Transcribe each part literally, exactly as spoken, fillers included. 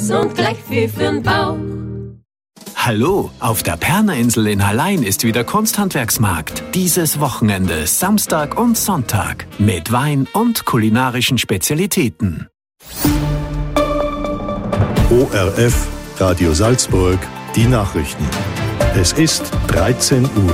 Fuß und gleich viel für'n Bauch. Hallo, auf der Pernerinsel in Hallein ist wieder Kunsthandwerksmarkt. Dieses Wochenende, Samstag und Sonntag. Mit Wein und kulinarischen Spezialitäten. O R F, Radio Salzburg, die Nachrichten. Es ist dreizehn Uhr.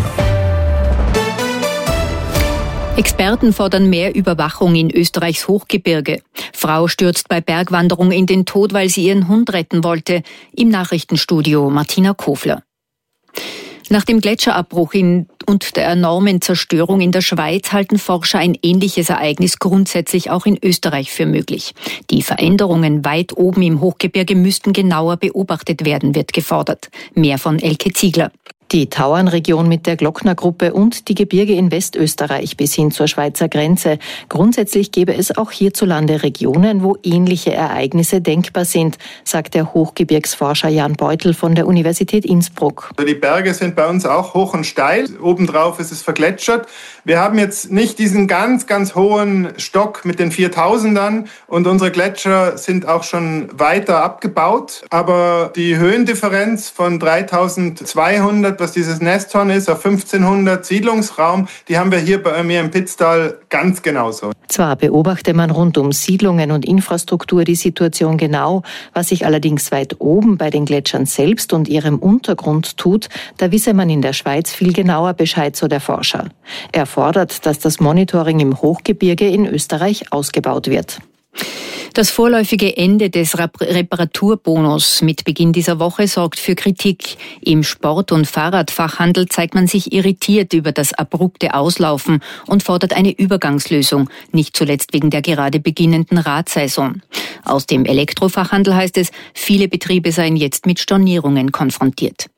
Experten fordern mehr Überwachung in Österreichs Hochgebirge. Frau stürzt bei Bergwanderung in den Tod, weil sie ihren Hund retten wollte. Im Nachrichtenstudio Martina Kofler. Nach dem Gletscherabbruch in, und der enormen Zerstörung in der Schweiz halten Forscher ein ähnliches Ereignis grundsätzlich auch in Österreich für möglich. Die Veränderungen weit oben im Hochgebirge müssten genauer beobachtet werden, wird gefordert. Mehr von Elke Ziegler. Die Tauernregion mit der Glocknergruppe und die Gebirge in Westösterreich bis hin zur Schweizer Grenze. Grundsätzlich gäbe es auch hierzulande Regionen, wo ähnliche Ereignisse denkbar sind, sagt der Hochgebirgsforscher Jan Beutel von der Universität Innsbruck. Die Berge sind bei uns auch hoch und steil. Obendrauf ist es vergletschert. Wir haben jetzt nicht diesen ganz, ganz hohen Stock mit den viertausendern und unsere Gletscher sind auch schon weiter abgebaut. Aber die Höhendifferenz von dreitausendzweihundert, was dieses Nesthorn ist, auf fünfzehnhundert Siedlungsraum, die haben wir hier bei mir im Pitztal ganz genauso. Zwar beobachte man rund um Siedlungen und Infrastruktur die Situation genau, was sich allerdings weit oben bei den Gletschern selbst und ihrem Untergrund tut, da wisse man in der Schweiz viel genauer Bescheid, so der Forscher. Er fordert, dass das Monitoring im Hochgebirge in Österreich ausgebaut wird. Das vorläufige Ende des Reparaturbonus mit Beginn dieser Woche sorgt für Kritik. Im Sport- und Fahrradfachhandel zeigt man sich irritiert über das abrupte Auslaufen und fordert eine Übergangslösung, nicht zuletzt wegen der gerade beginnenden Radsaison. Aus dem Elektrofachhandel heißt es, viele Betriebe seien jetzt mit Stornierungen konfrontiert.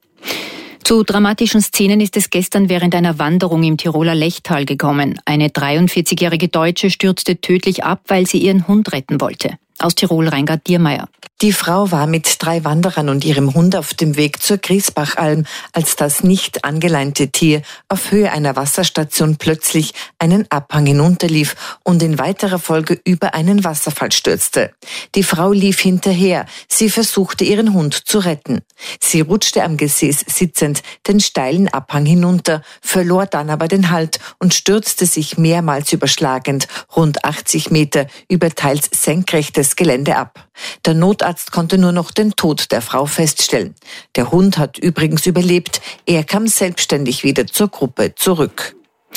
Zu dramatischen Szenen ist es gestern während einer Wanderung im Tiroler Lechtal gekommen. Eine dreiundvierzigjährige Deutsche stürzte tödlich ab, weil sie ihren Hund retten wollte. Aus Tirol Reingard Diermeier. Die Frau war mit drei Wanderern und ihrem Hund auf dem Weg zur Griesbachalm, als das nicht angeleinte Tier auf Höhe einer Wasserstation plötzlich einen Abhang hinunterlief und in weiterer Folge über einen Wasserfall stürzte. Die Frau lief hinterher. Sie versuchte, ihren Hund zu retten. Sie rutschte am Gesäß sitzend den steilen Abhang hinunter, verlor dann aber den Halt und stürzte sich mehrmals überschlagend rund achtzig Meter über teils senkrechtes Gelände ab. Der Notarzt konnte nur noch den Tod der Frau feststellen. Der Hund hat übrigens überlebt. Er kam selbstständig wieder zur Gruppe zurück.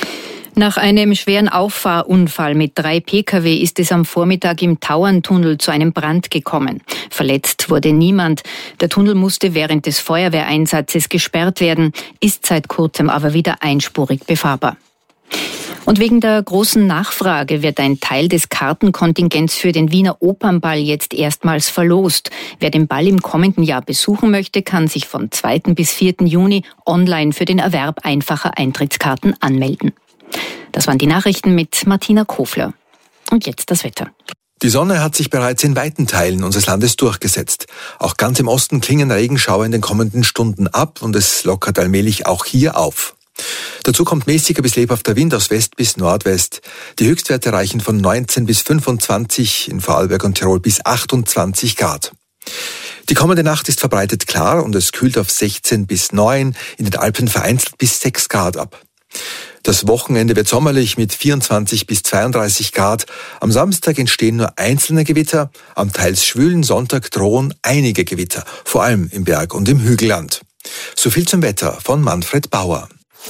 Nach einem schweren Auffahrunfall mit drei Pkw ist es am Vormittag im Tauerntunnel zu einem Brand gekommen. Verletzt wurde niemand. Der Tunnel musste während des Feuerwehreinsatzes gesperrt werden, ist seit kurzem aber wieder einspurig befahrbar. Und wegen der großen Nachfrage wird ein Teil des Kartenkontingents für den Wiener Opernball jetzt erstmals verlost. Wer den Ball im kommenden Jahr besuchen möchte, kann sich von zweiten bis vierten Juni online für den Erwerb einfacher Eintrittskarten anmelden. Das waren die Nachrichten mit Martina Kofler. Und jetzt das Wetter. Die Sonne hat sich bereits in weiten Teilen unseres Landes durchgesetzt. Auch ganz im Osten klingen Regenschauer in den kommenden Stunden ab und es lockert allmählich auch hier auf. Dazu kommt mäßiger bis lebhafter Wind aus West bis Nordwest. Die Höchstwerte reichen von neunzehn bis fünfundzwanzig, in Vorarlberg und Tirol bis achtundzwanzig Grad. Die kommende Nacht ist verbreitet klar und es kühlt auf sechzehn bis neun, in den Alpen vereinzelt bis sechs Grad ab. Das Wochenende wird sommerlich mit vierundzwanzig bis zweiunddreißig Grad. Am Samstag entstehen nur einzelne Gewitter. Am teils schwülen Sonntag drohen einige Gewitter, vor allem im Berg- und im Hügelland. So viel zum Wetter von Manfred Bauer.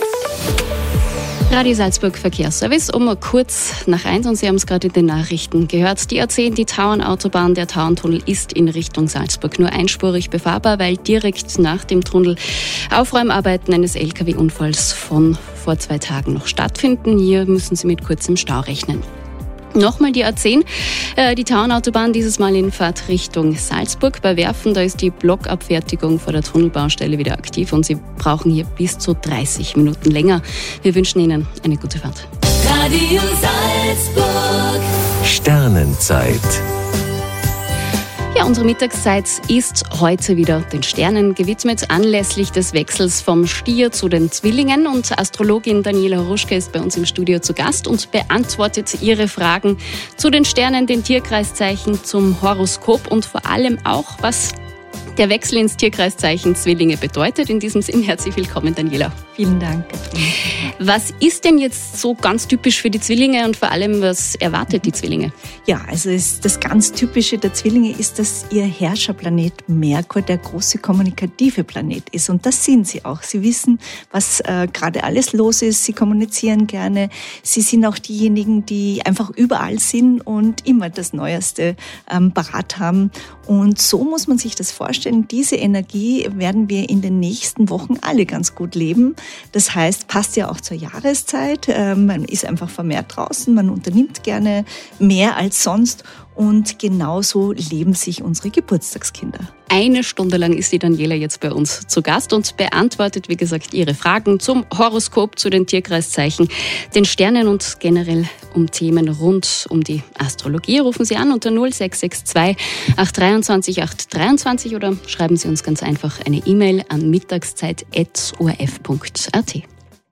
Radio Salzburg Verkehrsservice um kurz nach eins und Sie haben es gerade in den Nachrichten gehört. Die A zehn, die Tauernautobahn, der Tauerntunnel ist in Richtung Salzburg nur einspurig befahrbar, weil direkt nach dem Tunnel Aufräumarbeiten eines L K W-Unfalls von vor zwei Tagen noch stattfinden. Hier müssen Sie mit kurzem Stau rechnen. Nochmal die A zehn, äh, die Tauernautobahn, dieses Mal in Fahrtrichtung Salzburg. Bei Werfen, da ist die Blockabfertigung vor der Tunnelbaustelle wieder aktiv und Sie brauchen hier bis zu dreißig Minuten länger. Wir wünschen Ihnen eine gute Fahrt. Radio Salzburg. Sternenzeit. Ja, unsere Mittagszeit ist heute wieder den Sternen gewidmet, anlässlich des Wechsels vom Stier zu den Zwillingen. Und Astrologin Daniela Horuschka ist bei uns im Studio zu Gast und beantwortet Ihre Fragen zu den Sternen, den Tierkreiszeichen, zum Horoskop und vor allem auch, was der Wechsel ins Tierkreiszeichen Zwillinge bedeutet. In diesem Sinn herzlich willkommen, Daniela. Vielen Dank. Was ist denn jetzt so ganz typisch für die Zwillinge und vor allem, was erwartet die Zwillinge? Ja, also ist das ganz Typische der Zwillinge ist, dass ihr Herrscherplanet Merkur der große kommunikative Planet ist. Und das sind sie auch. Sie wissen, was äh, gerade alles los ist. Sie kommunizieren gerne. Sie sind auch diejenigen, die einfach überall sind und immer das Neueste ähm, parat haben. Und so muss man sich das vorstellen. Diese Energie werden wir in den nächsten Wochen alle ganz gut leben. Das heißt, passt ja auch zur Jahreszeit. Man ist einfach vermehrt draußen, man unternimmt gerne mehr als sonst. Und genauso leben sich unsere Geburtstagskinder. Eine Stunde lang ist die Daniela jetzt bei uns zu Gast und beantwortet, wie gesagt, Ihre Fragen zum Horoskop, zu den Tierkreiszeichen, den Sternen und generell um Themen rund um die Astrologie. Rufen Sie an unter null sechs sechs zwei acht zwei acht drei oder schreiben Sie uns ganz einfach eine E-Mail an mittagszeit at o r f punkt a t.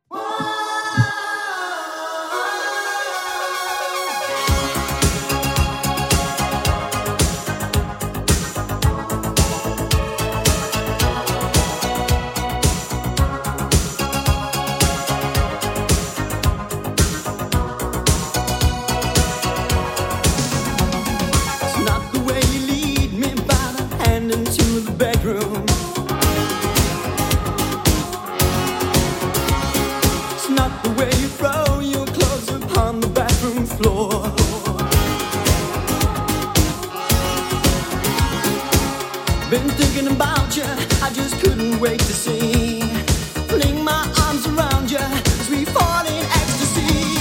Been thinking about you, I just couldn't wait to see. Fling my arms around you as we fall in ecstasy.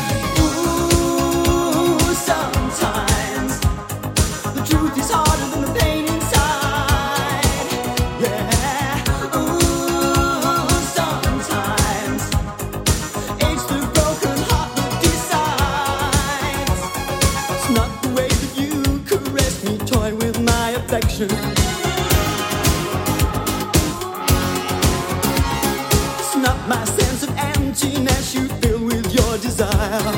Ooh, sometimes the truth is harder than the pain inside. Yeah. Ooh, sometimes it's the broken heart that decides. It's not the way that you caress me, toy with my affection. My sense of emptiness you fill with your desire.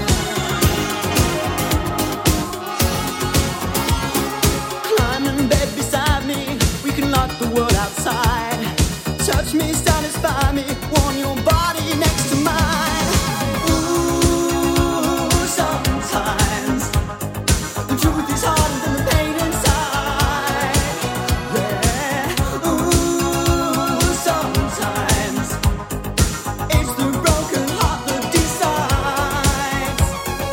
Climb in bed beside me, we can lock the world outside. Touch me, satisfy me, warm your body next to mine. Ooh, sometimes the truth is harder than the pain inside. Yeah, ooh, sometimes it's the broken heart that decides.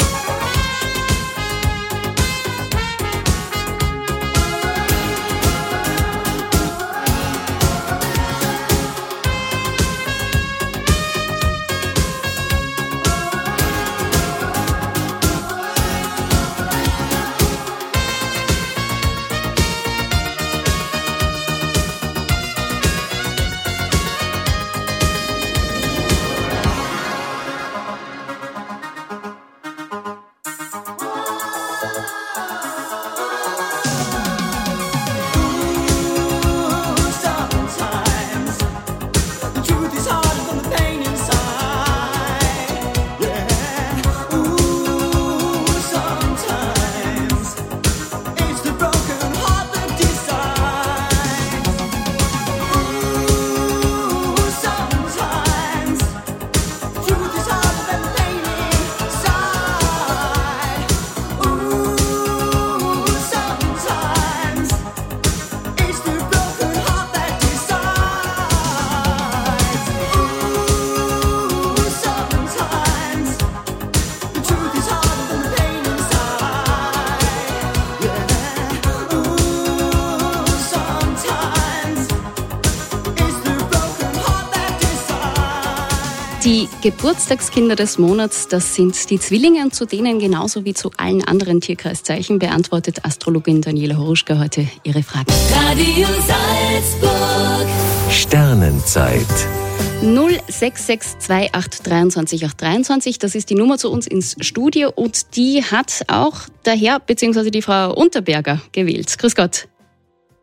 Die Geburtstagskinder des Monats, das sind die Zwillinge und zu denen genauso wie zu allen anderen Tierkreiszeichen beantwortet Astrologin Daniela Horuschka heute ihre Fragen. Radio Salzburg. Sternenzeit. null sechs sechs zwei acht drei acht drei, das ist die Nummer zu uns ins Studio und die hat auch der Herr bzw. die Frau Unterberger gewählt. Grüß Gott.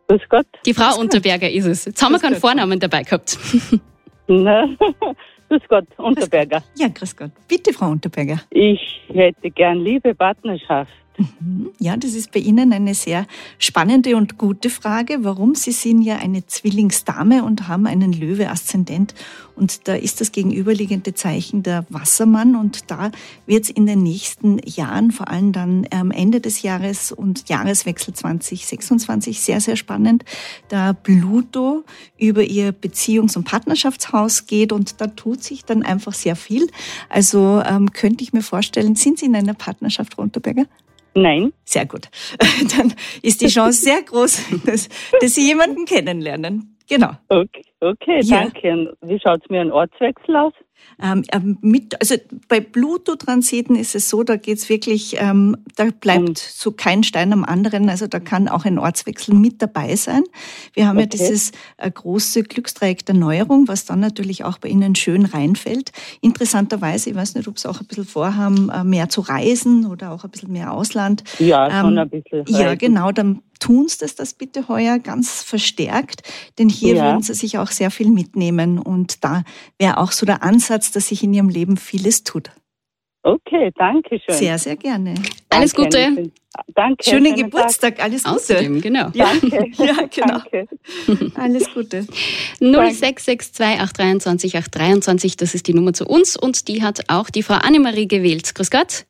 Grüß Gott. Die Frau Grüß Unterberger Gott. Ist es. Jetzt haben wir keinen Vornamen dabei gehabt. Nein. Grüß Gott, Unterberger. Ja, grüß Gott. Bitte, Frau Unterberger. Ich hätte gern Liebe, Partnerschaft. Ja, das ist bei Ihnen eine sehr spannende und gute Frage. Warum? Sie sind ja eine Zwillingsdame und haben einen Löwe-Aszendent. Und da ist das gegenüberliegende Zeichen der Wassermann. Und da wird es in den nächsten Jahren, vor allem dann am Ende des Jahres und Jahreswechsel zwanzig sechsundzwanzig, sehr, sehr spannend, da Pluto über Ihr Beziehungs- und Partnerschaftshaus geht. Und da tut sich dann einfach sehr viel. Also ähm, könnte ich mir vorstellen, sind Sie in einer Partnerschaft, Frau Unterberger? Nein. Sehr gut. Dann ist die Chance sehr groß, dass, dass Sie jemanden kennenlernen. Genau. Okay, okay ja. danke. Wie schaut es mir ein Ortswechsel aus? Ähm, mit, also bei Pluto-Transiten ist es so, da geht's wirklich, ähm, da bleibt mhm. so kein Stein am anderen, also da kann auch ein Ortswechsel mit dabei sein. Wir haben okay. ja dieses äh, große Glücksdreieck der Neuerung, was dann natürlich auch bei Ihnen schön reinfällt. Interessanterweise, ich weiß nicht, ob Sie auch ein bisschen vorhaben, äh, mehr zu reisen oder auch ein bisschen mehr Ausland. Ja, schon ähm, ein bisschen reisen. Ja, genau, dann tun Sie das, das bitte heuer ganz verstärkt, denn hier ja. würden Sie sich auch sehr viel mitnehmen und da wäre auch so der Ansatz, dass sich in Ihrem Leben vieles tut. Okay, danke schön. Sehr, sehr gerne. Alles Gute. Danke. Schönen Geburtstag, alles Gute. Außerdem, genau. Ja. Danke. Ja, genau. Danke. Alles Gute. null sechs sechs zwei acht drei zwei acht drei zwei, das ist die Nummer zu uns und die hat auch die Frau Annemarie gewählt. Grüß Gott.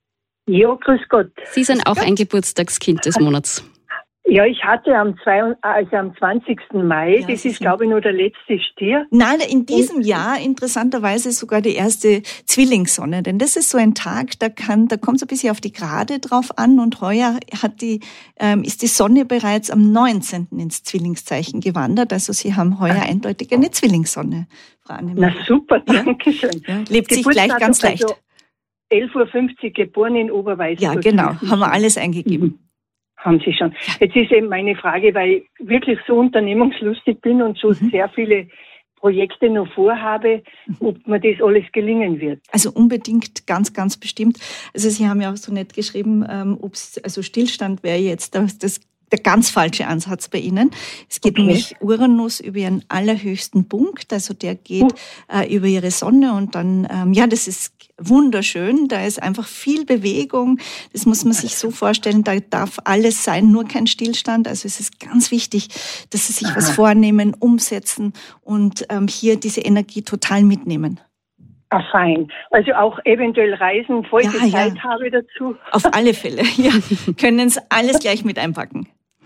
Ja, grüß Gott. Sie sind auch ein Geburtstagskind des Monats. Ja, ich hatte am, zwei, also am zwanzigsten Mai, ja, das ist, glaube ich, nur der letzte Stier. Nein, in diesem Jahr interessanterweise sogar die erste Zwillingssonne, denn das ist so ein Tag, da kann, da kommt es ein bisschen auf die Grade drauf an und heuer hat die, ähm, ist die Sonne bereits am neunzehnten ins Zwillingszeichen gewandert, also Sie haben heuer eindeutig eine Zwillingssonne, Frau Annemarie. Na super, danke schön. Ja, lebt sich gleich ganz leicht. Also elf Uhr fünfzig geboren in Oberweißburg. Ja, genau, haben wir alles eingegeben. Mhm. Haben Sie schon. Jetzt ist eben meine Frage, weil ich wirklich so unternehmungslustig bin und so mhm. sehr viele Projekte noch vorhabe, ob mir das alles gelingen wird. Also unbedingt, ganz, ganz bestimmt. Also Sie haben ja auch so nett geschrieben, ähm, ob's, also Stillstand wäre jetzt das, das der ganz falsche Ansatz bei Ihnen. Es geht okay. nämlich Uranus über Ihren allerhöchsten Punkt, also der geht uh. äh, über Ihre Sonne und dann, ähm, ja, das ist wunderschön, da ist einfach viel Bewegung, das muss man sich so vorstellen, da darf alles sein, nur kein Stillstand, also es ist ganz wichtig, dass Sie sich Aha. was vornehmen, umsetzen und ähm, hier diese Energie total mitnehmen. Ah, fein. Also auch eventuell Reisen, falls ja, ich Zeit ja. habe dazu. Auf alle Fälle, ja. Können Sie alles gleich mit einpacken.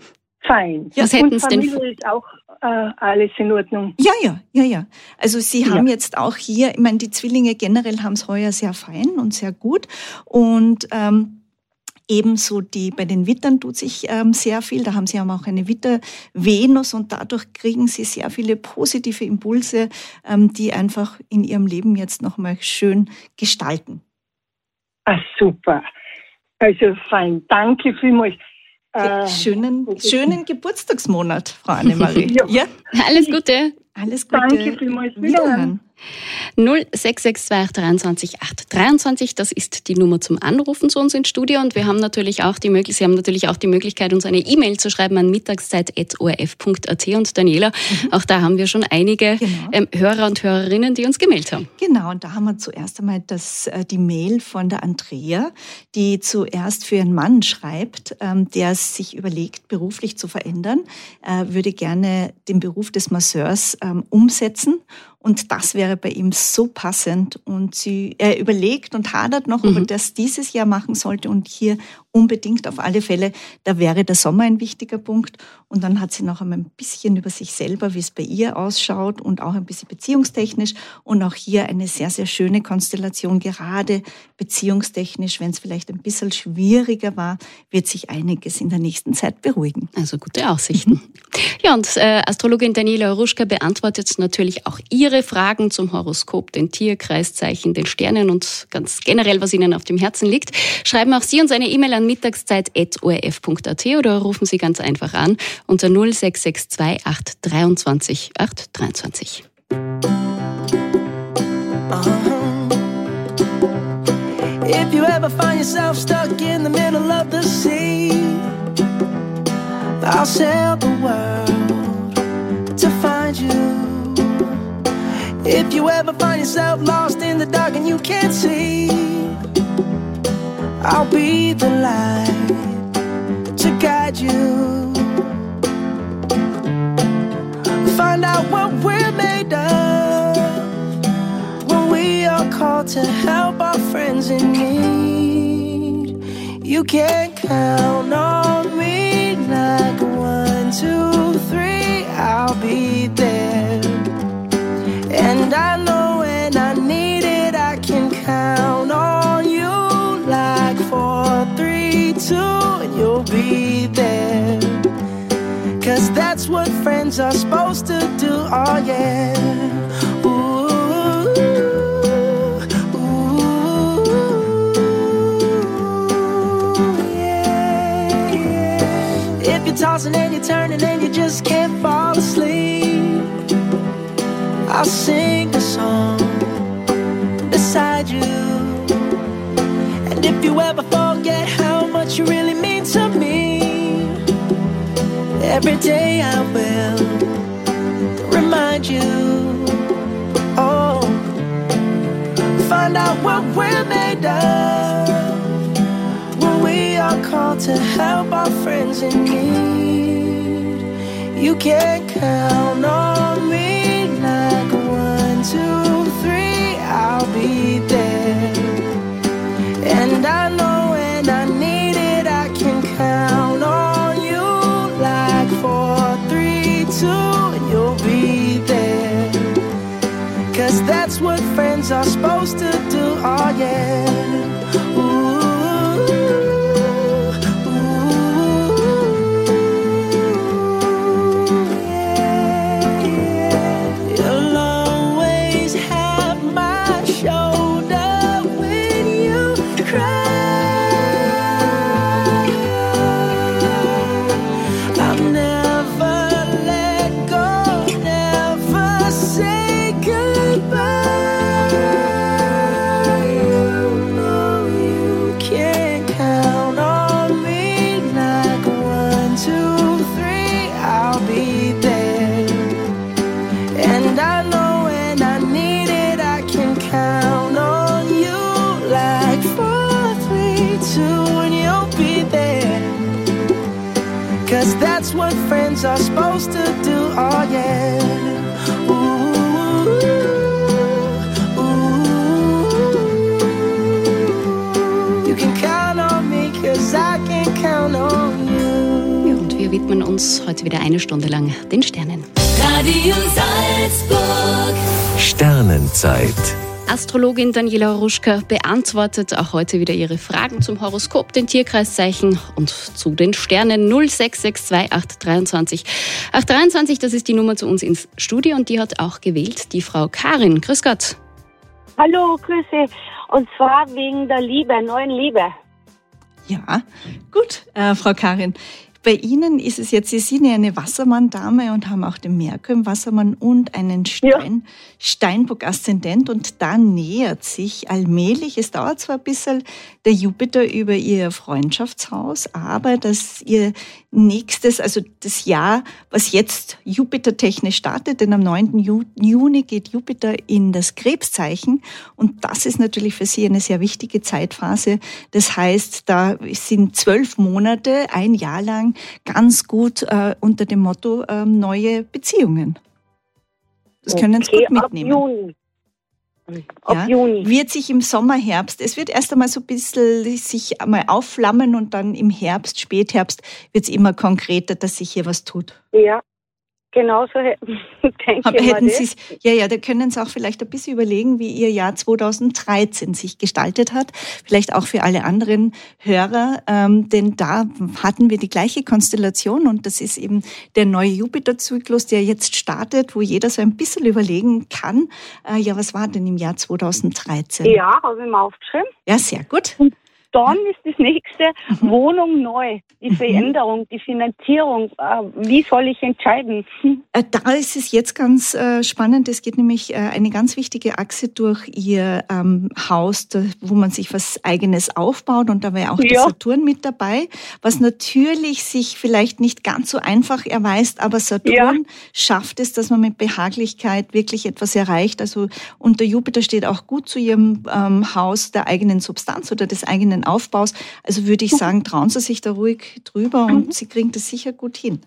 Fein. Ja, was hätten Sie denn? Familie ist auch äh, alles in Ordnung. Ja, ja, ja, ja. Also Sie haben ja. jetzt auch hier, ich meine, die Zwillinge generell haben es heuer sehr fein und sehr gut und ähm, ebenso die, bei den Wittern tut sich ähm, sehr viel. Da haben Sie haben auch eine Witter-Venus und dadurch kriegen Sie sehr viele positive Impulse, ähm, die einfach in Ihrem Leben jetzt nochmal schön gestalten. Ah, super. Also fein. Danke vielmals. Äh, schönen, schönen Geburtstagsmonat, Frau Annemarie. ja. ja. Alles Gute. Alles Gute. Danke vielmals. Wiederhören. null sechs sechs zwei acht drei acht drei zwei, das ist die Nummer zum Anrufen zu uns ins Studio und wir haben natürlich auch die Möglichkeit, Sie haben natürlich auch die Möglichkeit, uns eine E-Mail zu schreiben an mittagszeit at o r f punkt a t und Daniela, mhm. auch da haben wir schon einige genau. ähm, Hörer und Hörerinnen, die uns gemeldet haben. Genau, und da haben wir zuerst einmal das, äh, die Mail von der Andrea, die zuerst für ihren Mann schreibt, ähm, der sich überlegt, beruflich zu verändern, äh, würde gerne den Beruf des Masseurs ähm, umsetzen. Und das wäre bei ihm so passend. Und sie, er überlegt und hadert noch, mhm. ob er das dieses Jahr machen sollte. Und hier unbedingt auf alle Fälle, da wäre der Sommer ein wichtiger Punkt. Und dann hat sie noch einmal ein bisschen über sich selber, wie es bei ihr ausschaut und auch ein bisschen beziehungstechnisch. Und auch hier eine sehr, sehr schöne Konstellation, gerade beziehungstechnisch. Wenn es vielleicht ein bisschen schwieriger war, wird sich einiges in der nächsten Zeit beruhigen. Also gute Aussichten. Mhm. Ja, und äh, Astrologin Daniela Oruschka beantwortet natürlich auch Ihre Fragen zum Horoskop, den Tierkreiszeichen, den Sternen und ganz generell, was Ihnen auf dem Herzen liegt. Schreiben auch Sie uns eine E-Mail an mittagszeit at o r f punkt a t oder rufen Sie ganz einfach an unter null sechs sechs zwei acht drei zwei acht drei zwei. If you ever find yourself stuck in the middle of the sea, I'll sail the world to find you. If you ever find yourself lost in the dark and you can't see, I'll be the light to guide you. Find out what we're made of when we are called to help our friends in need. You can count on me like one, two, three, I'll be there. And I know when I need it, I can count on you like four, three, two, and you'll be there. Cause that's what friends are supposed to do, oh yeah. Ooh, ooh, yeah, yeah. If you're tossing and you're turning and you just can't fall asleep, I'll sing a song beside you. And if you ever forget how much you really mean to me, every day I will remind you. Oh, find out what we're made of when we are called to help our friends in need. You can count on me like one, two, three, I'll be there. And I know when I need it, I can count on you like four, three, two, and you'll be there. Cause that's what friends are supposed to do, oh yeah. Ooh. Cause that's what friends are supposed to do, oh yeah. Ooh, ooh. You can count on me, cause I can count on you. Ja, und wir widmen uns heute wieder eine Stunde lang den Sternen. Radio Salzburg. Sternenzeit. Astrologin Daniela Ruschka beantwortet auch heute wieder Ihre Fragen zum Horoskop, den Tierkreiszeichen und zu den Sternen. null sechs sechs zwei acht dreiundzwanzig acht dreiundzwanzig, das ist die Nummer zu uns ins Studio und die hat auch gewählt die Frau Karin. Grüß Gott. Hallo, Grüße. Und zwar wegen der Liebe, neuen Liebe. Ja, gut, äh, Frau Karin. Bei Ihnen ist es jetzt, Sie sind ja eine Wassermann-Dame und haben auch den Merkur im Wassermann und einen Stein, ja. Steinbock-Aszendent und da nähert sich allmählich, es dauert zwar ein bisschen, der Jupiter über Ihr Freundschaftshaus, aber dass Ihr nächstes, also das Jahr, was jetzt Jupiter-technisch startet, denn am neunten Juni geht Jupiter in das Krebszeichen und das ist natürlich für Sie eine sehr wichtige Zeitphase. Das heißt, da sind zwölf Monate, ein Jahr lang ganz gut äh, unter dem Motto äh, neue Beziehungen. Das können Sie gut mitnehmen. Ab Juni. Ab ja, Juni. Wird sich im Sommer, Herbst, es wird erst einmal so ein bisschen sich einmal aufflammen und dann im Herbst, Spätherbst wird es immer konkreter, dass sich hier was tut. Ja, genau so denke ich Hätten mal Sie's, ja, ja, da können Sie auch vielleicht ein bisschen überlegen, wie Ihr Jahr zweitausenddreizehn sich gestaltet hat. Vielleicht auch für alle anderen Hörer, ähm, denn da hatten wir die gleiche Konstellation und das ist eben der neue Jupiter-Zyklus, der jetzt startet, wo jeder so ein bisschen überlegen kann, äh, ja, was war denn im Jahr zweitausenddreizehn? Ja, habe ich mir aufgeschrieben. Ja, sehr gut. dann ist das nächste Wohnung neu, die Veränderung, die Finanzierung. Äh, wie soll ich entscheiden? Äh, da ist es jetzt ganz äh, spannend. Es geht nämlich äh, eine ganz wichtige Achse durch Ihr ähm, Haus, da, wo man sich was Eigenes aufbaut. Und da wäre auch ja. der Saturn mit dabei, was natürlich sich vielleicht nicht ganz so einfach erweist, aber Saturn ja. schafft es, dass man mit Behaglichkeit wirklich etwas erreicht. Also und der Jupiter steht auch gut zu Ihrem ähm, Haus der eigenen Substanz oder des eigenen Aufbaus. Also würde ich sagen, trauen Sie sich da ruhig drüber und Sie kriegen das sicher gut hin.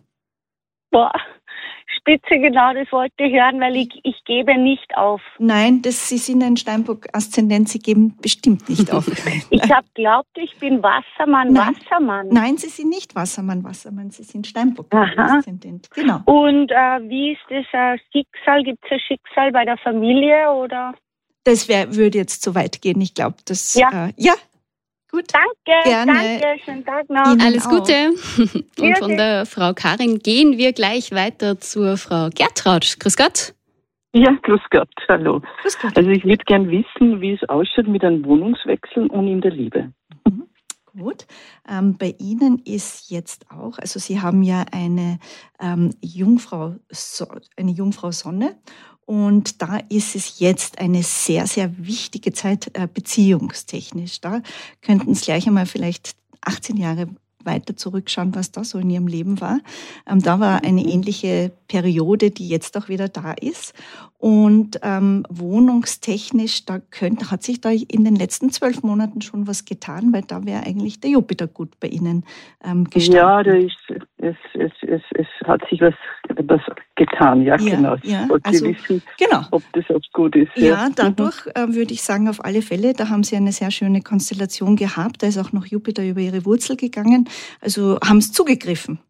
Boah, spitze, genau das wollte ich hören, weil ich, ich gebe nicht auf. Nein, das, Sie sind ein Steinbock-Aszendent, Sie geben bestimmt nicht auf. Ich habe geglaubt, ich bin Wassermann, Nein. Wassermann. Nein, Sie sind nicht Wassermann, Wassermann, Sie sind Steinbock-Aszendent. Genau. Und äh, wie ist das äh, Schicksal? Gibt es ein Schicksal bei der Familie oder? Das wär, würde jetzt zu weit gehen. Ich glaube, das... Ja. Äh, ja. Gut. Danke, Gerne. danke, schönen Tag noch. Ihnen Alles auch. Gute. Und Ja, von der Frau Karin gehen wir gleich weiter zur Frau Gertraud. Grüß Gott. Ja, grüß Gott, hallo. Grüß Gott. Also ich würde gern wissen, wie es ausschaut mit einem Wohnungswechsel und in der Liebe. Mhm. Gut. Ähm, bei Ihnen ist jetzt auch, also Sie haben ja eine ähm, Jungfrau, so, eine Jungfrau Sonne. Und da ist es jetzt eine sehr, sehr wichtige Zeit äh, beziehungstechnisch. Da könnten Sie gleich einmal vielleicht achtzehn Jahre weiter zurückschauen, was da so in Ihrem Leben war. Ähm, da war eine ähnliche Periode, die jetzt auch wieder da ist. Und ähm, wohnungstechnisch, da könnte, hat sich da in den letzten zwölf Monaten schon was getan, weil da wäre eigentlich der Jupiter gut bei Ihnen ähm, gestanden. Ja, da ist, es, es, es, es hat sich was, was getan, ja, Ja, genau. ja, Ich wollte also, wissen, genau. ob das auch gut ist. Ja, dadurch äh, würde ich sagen, auf alle Fälle, da haben Sie eine sehr schöne Konstellation gehabt. Da ist auch noch Jupiter über Ihre Wurzel gegangen. Also haben Sie zugegriffen?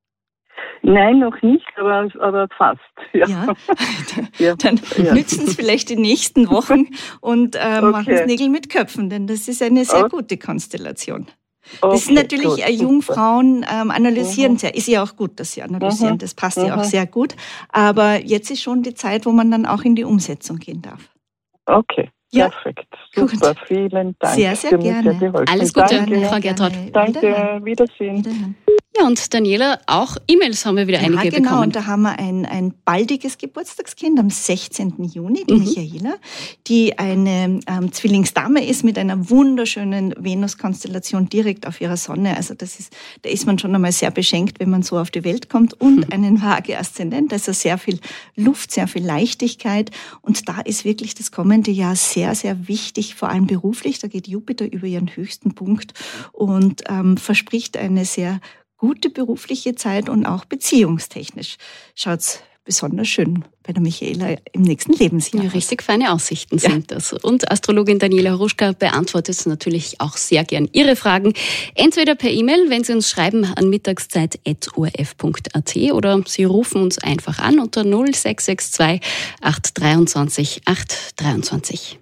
Nein, noch nicht, aber, aber fast. Ja, ja. ja. Dann ja. nützen Sie vielleicht die nächsten Wochen und äh, Okay. machen es Nägel mit Köpfen, denn das ist eine sehr Okay. gute Konstellation. Okay, Das sind natürlich gut, äh, super. Jungfrauen ähm, analysieren Mhm. sehr. Ist ja auch gut, dass sie analysieren. Mhm. Das passt ja auch Mhm. sehr gut. Aber jetzt ist schon die Zeit, wo man dann auch in die Umsetzung gehen darf. Okay, Ja. perfekt. Gut. Super, vielen Dank. Sehr, sehr Sie haben mir gerne. geholfen. Alles Gute, Danke. Frau Gertraud. Danke, Wiederhören. Wiedersehen. Wiederhören. Ja, und Daniela, auch E-Mails haben wir wieder Ja, einige genau. bekommen. Und da haben wir ein, ein baldiges Geburtstagskind am sechzehnten Juni, die Mhm. Michaela, die eine ähm, Zwillingsdame ist mit einer wunderschönen Venus-Konstellation direkt auf ihrer Sonne. Also das ist, da ist man schon einmal sehr beschenkt, wenn man so auf die Welt kommt. Und einen Waage-Aszendent, also sehr viel Luft, sehr viel Leichtigkeit. Und da ist wirklich das kommende Jahr sehr, sehr wichtig, vor allem beruflich. Da geht Jupiter über ihren höchsten Punkt und ähm, verspricht eine sehr gute berufliche Zeit und auch beziehungstechnisch schaut's besonders schön bei der Michaela im nächsten Lebensjahr. Ja, richtig feine Aussichten sind das. Und Astrologin Daniela Hruschka beantwortet natürlich auch sehr gern Ihre Fragen. Entweder per E-Mail, wenn Sie uns schreiben an mittagszeit at o r f punkt a t oder Sie rufen uns einfach an unter null sechs sechs zwei acht zwei drei acht drei.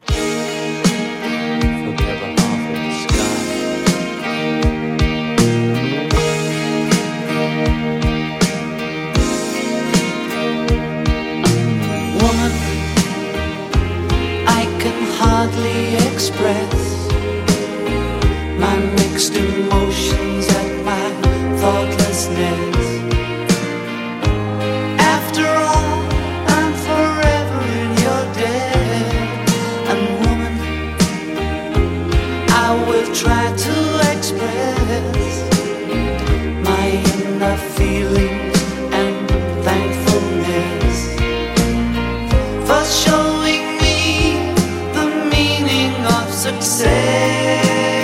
Woman, I can hardly express my mixed emotions at my thoughtlessness. After all, I'm forever in your debt. And woman, I will try to express my inner feelings and thankfulness for showing me the meaning of success.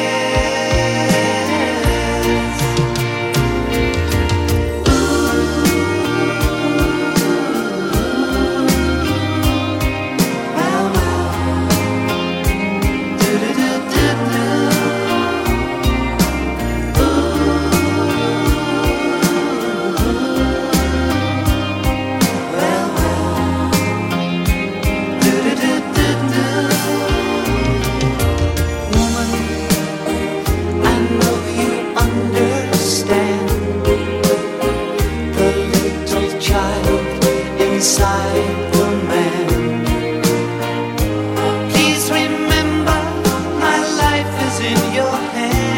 Inside the man. Please remember, my life is in your hands.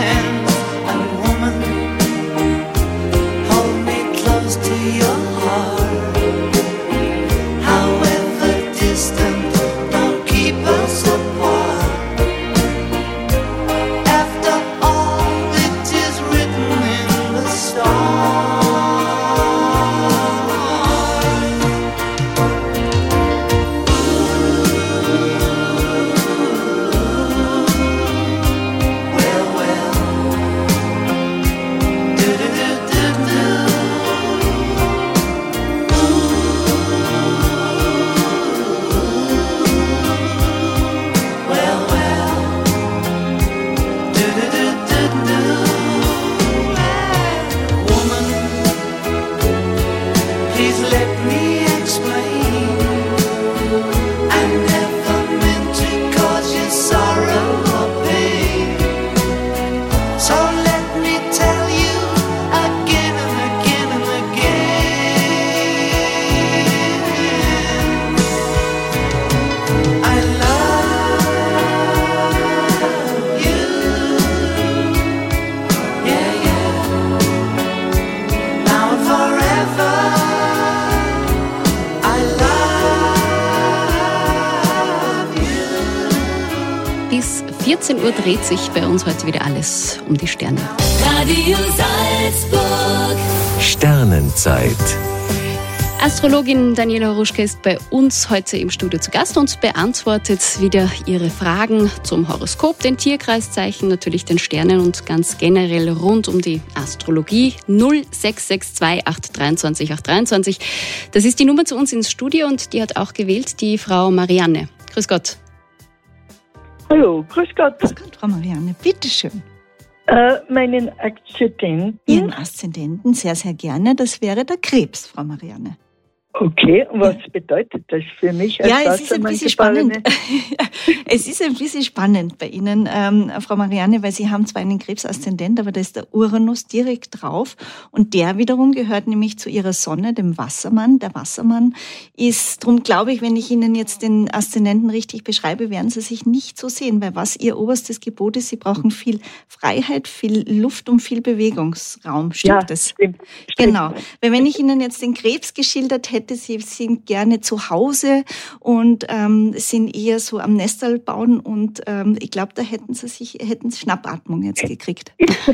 vierzehn Uhr dreht sich bei uns heute wieder alles um die Sterne. Radio Salzburg. Sternenzeit. Astrologin Daniela Hruschka ist bei uns heute im Studio zu Gast und beantwortet wieder Ihre Fragen zum Horoskop, den Tierkreiszeichen, natürlich den Sternen und ganz generell rund um die Astrologie. null sechs sechs zwei acht zwei drei acht drei zwei. Das ist die Nummer zu uns ins Studio und die hat auch gewählt die Frau Marianne. Grüß Gott. Hallo, grüß Gott. Grüß Gott, Frau Marianne, bitteschön. Äh, meinen Aszendenten. Ihren Aszendenten, sehr, sehr gerne. Das wäre der Krebs, Frau Marianne. Okay, und was bedeutet das für mich? Als Ja, es ist ein bisschen spannend. Es ist ein bisschen spannend bei Ihnen, ähm, Frau Marianne, weil Sie haben zwar einen Krebs-Aszendent, aber da ist der Uranus direkt drauf und der wiederum gehört nämlich zu Ihrer Sonne, dem Wassermann. Der Wassermann ist, darum glaube ich, wenn ich Ihnen jetzt den Aszendenten richtig beschreibe, werden Sie sich nicht so sehen, weil was Ihr oberstes Gebot ist, Sie brauchen viel Freiheit, viel Luft und viel Bewegungsraum. Stimmt Ja, das? stimmt, stimmt. Genau. Weil wenn ich Ihnen jetzt den Krebs geschildert hätte, Sie sind gerne zu Hause und ähm, sind eher so am Nestel bauen und ähm, ich glaube, da hätten Sie sich hätten Sie Schnappatmung jetzt gekriegt.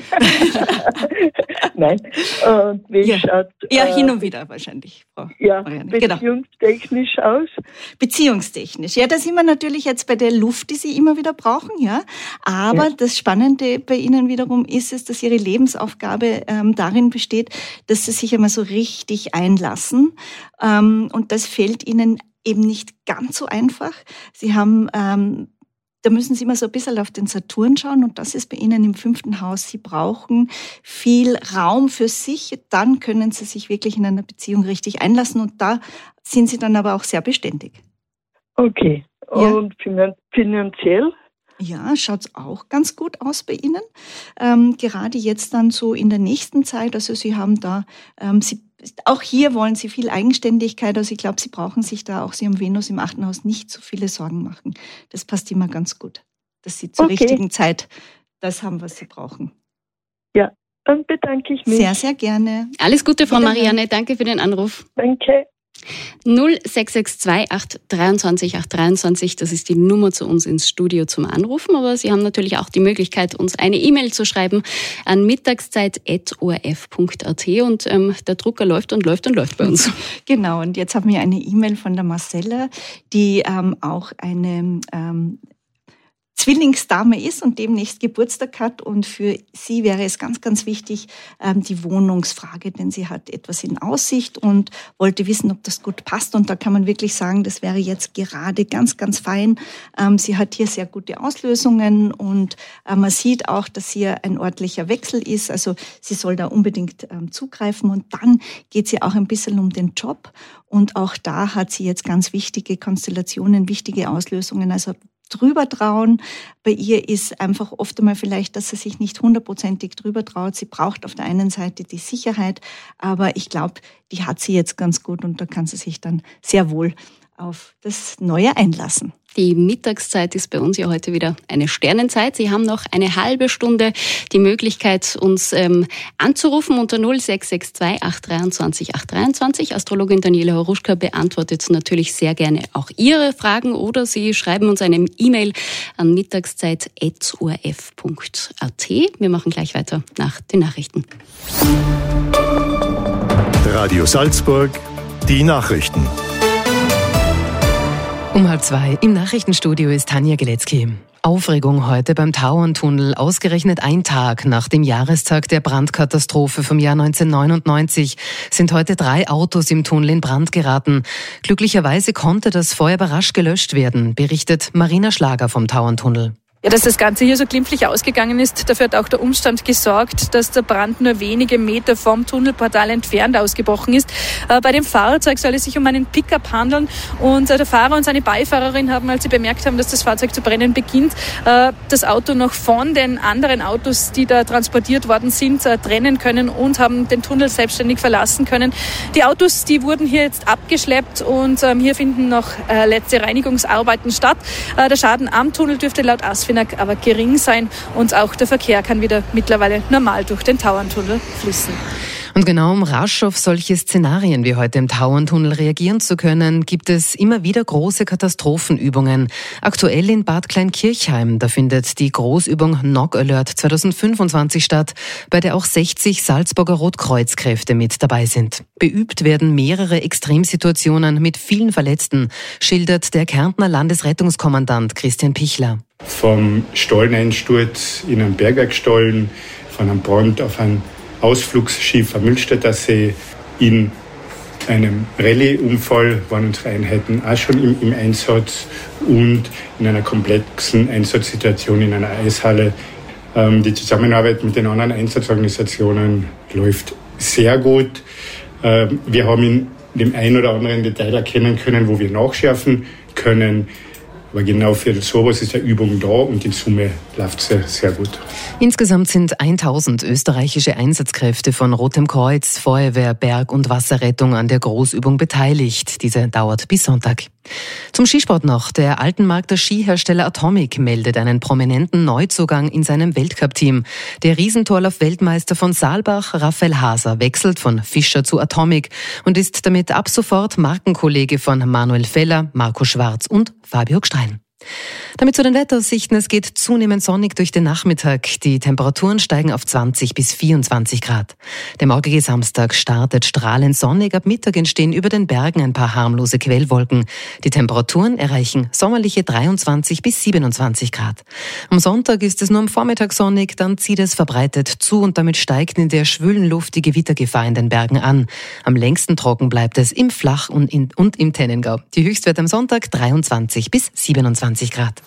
Nein. Und wie Ja. schaut Ja, äh, hin und wieder wahrscheinlich, Frau ja, Marianne. Genau. beziehungstechnisch aus? Beziehungstechnisch. Ja, da sind wir natürlich jetzt bei der Luft, die Sie immer wieder brauchen, ja. Aber Ja. das Spannende bei Ihnen wiederum ist es, dass Ihre Lebensaufgabe ähm, darin besteht, dass Sie sich einmal so richtig einlassen. Ähm, und das fällt Ihnen eben nicht ganz so einfach. Sie haben, ähm, da müssen Sie immer so ein bisschen auf den Saturn schauen und das ist bei Ihnen im fünften Haus. Sie brauchen viel Raum für sich, dann können Sie sich wirklich in einer Beziehung richtig einlassen und da sind Sie dann aber auch sehr beständig. Okay. Und finan- finanziell? Ja, schaut's auch ganz gut aus bei Ihnen. Ähm, gerade jetzt dann so in der nächsten Zeit, also Sie haben da, ähm, Sie, auch hier wollen Sie viel Eigenständigkeit, also ich glaube, Sie brauchen sich da auch, Sie haben Venus im achten Haus, nicht so viele Sorgen machen. Das passt immer ganz gut, dass Sie zur Okay. richtigen Zeit das haben, was Sie brauchen. Ja, dann bedanke ich mich. Sehr, sehr gerne. Alles Gute, Frau Wiederhören. Marianne. Danke für den Anruf. Danke. null sechs sechs zwei acht zwei drei acht drei zwei, das ist die Nummer zu uns ins Studio zum Anrufen, aber Sie haben natürlich auch die Möglichkeit, uns eine E-Mail zu schreiben an mittagszeit at o r f punkt a t und ähm, der Drucker läuft und läuft und läuft bei uns. Genau, und jetzt haben wir eine E-Mail von der Marcella, die ähm, auch eine ähm, Zwillingsdame ist und demnächst Geburtstag hat und für sie wäre es ganz, ganz wichtig, ähm, die Wohnungsfrage, denn sie hat etwas in Aussicht und wollte wissen, ob das gut passt und da kann man wirklich sagen, das wäre jetzt gerade ganz, ganz fein. Ähm, sie hat hier sehr gute Auslösungen und äh, man sieht auch, dass hier ein ordentlicher Wechsel ist, also sie soll da unbedingt ähm, zugreifen und dann geht sie auch ein bisschen um den Job und auch da hat sie jetzt ganz wichtige Konstellationen, wichtige Auslösungen, also drüber trauen. Bei ihr ist einfach oft einmal vielleicht, dass sie sich nicht hundertprozentig drüber traut. Sie braucht auf der einen Seite die Sicherheit, aber ich glaube, die hat sie jetzt ganz gut und da kann sie sich dann sehr wohl auf das Neue einlassen. Die Mittagszeit ist bei uns ja heute wieder eine Sternenzeit. Sie haben noch eine halbe Stunde die Möglichkeit, uns ähm, anzurufen unter null sechs sechs zwei acht zwei drei acht drei zwei. Astrologin Daniela Hruschka beantwortet natürlich sehr gerne auch Ihre Fragen oder Sie schreiben uns eine E-Mail an mittagszeit at o r f punkt a t. Wir machen gleich weiter nach den Nachrichten. Radio Salzburg, die Nachrichten. Um halb zwei im Nachrichtenstudio ist Tanja Geletzky. Aufregung heute beim Tauerntunnel, ausgerechnet ein Tag nach dem Jahrestag der Brandkatastrophe vom Jahr neunzehnhundertneunundneunzig sind heute drei Autos im Tunnel in Brand geraten. Glücklicherweise konnte das Feuer aber rasch gelöscht werden, berichtet Marina Schlager vom Tauerntunnel. Ja, dass das Ganze hier so glimpflich ausgegangen ist, dafür hat auch der Umstand gesorgt, dass der Brand nur wenige Meter vom Tunnelportal entfernt ausgebrochen ist. Äh, bei dem Fahrzeug soll es sich um einen Pickup handeln und äh, der Fahrer und seine Beifahrerin haben, als sie bemerkt haben, dass das Fahrzeug zu brennen beginnt, äh, das Auto noch von den anderen Autos, die da transportiert worden sind, äh, trennen können und haben den Tunnel selbstständig verlassen können. Die Autos, die wurden hier jetzt abgeschleppt und ähm, hier finden noch äh, letzte Reinigungsarbeiten statt. Äh, der Schaden am Tunnel dürfte laut ASFINAG aber gering sein und auch der Verkehr kann wieder mittlerweile normal durch den Tauerntunnel fließen. Und genau um rasch auf solche Szenarien wie heute im Tauerntunnel reagieren zu können, gibt es immer wieder große Katastrophenübungen. Aktuell in Bad Kleinkirchheim, da findet die Großübung Knock Alert zwanzig fünfundzwanzig statt, bei der auch sechzig Salzburger Rotkreuzkräfte mit dabei sind. Beübt werden mehrere Extremsituationen mit vielen Verletzten, schildert der Kärntner Landesrettungskommandant Christian Pichler. Vom Stolleneinsturz in einen Bergwerkstollen, von einem Brand auf ein Ausflugsschiff am Mühlstädter See, in einem Rallye-Unfall waren unsere Einheiten auch schon im, im Einsatz und in einer komplexen Einsatzsituation in einer Eishalle. Ähm, die Zusammenarbeit mit den anderen Einsatzorganisationen läuft sehr gut. Ähm, wir haben in dem einen oder anderen Detail erkennen können, wo wir nachschärfen können. Aber genau für sowas ist eine Übung da und in Summe läuft es sehr gut. Insgesamt sind tausend österreichische Einsatzkräfte von Rotem Kreuz, Feuerwehr, Berg- und Wasserrettung an der Großübung beteiligt. Diese dauert bis Sonntag. Zum Skisport noch. Der Altenmarkter Skihersteller Atomic meldet einen prominenten Neuzugang in seinem Weltcup-Team. Der Riesentorlauf-Weltmeister von Saalbach, Raphael Haser, wechselt von Fischer zu Atomic und ist damit ab sofort Markenkollege von Manuel Feller, Marco Schwarz und Fabio Gstrein. Damit zu den Wetteraussichten. Es geht zunehmend sonnig durch den Nachmittag. Die Temperaturen steigen auf zwanzig bis vierundzwanzig Grad. Der morgige Samstag startet strahlend sonnig. Ab Mittag entstehen über den Bergen ein paar harmlose Quellwolken. Die Temperaturen erreichen sommerliche dreiundzwanzig bis siebenundzwanzig Grad. Am Sonntag ist es nur am Vormittag sonnig, dann zieht es verbreitet zu und damit steigt in der schwülen Luft die Gewittergefahr in den Bergen an. Am längsten trocken bleibt es im Flach- und, in, und im Tennengau. Die Höchstwerte am Sonntag dreiundzwanzig bis siebenundzwanzig Grad.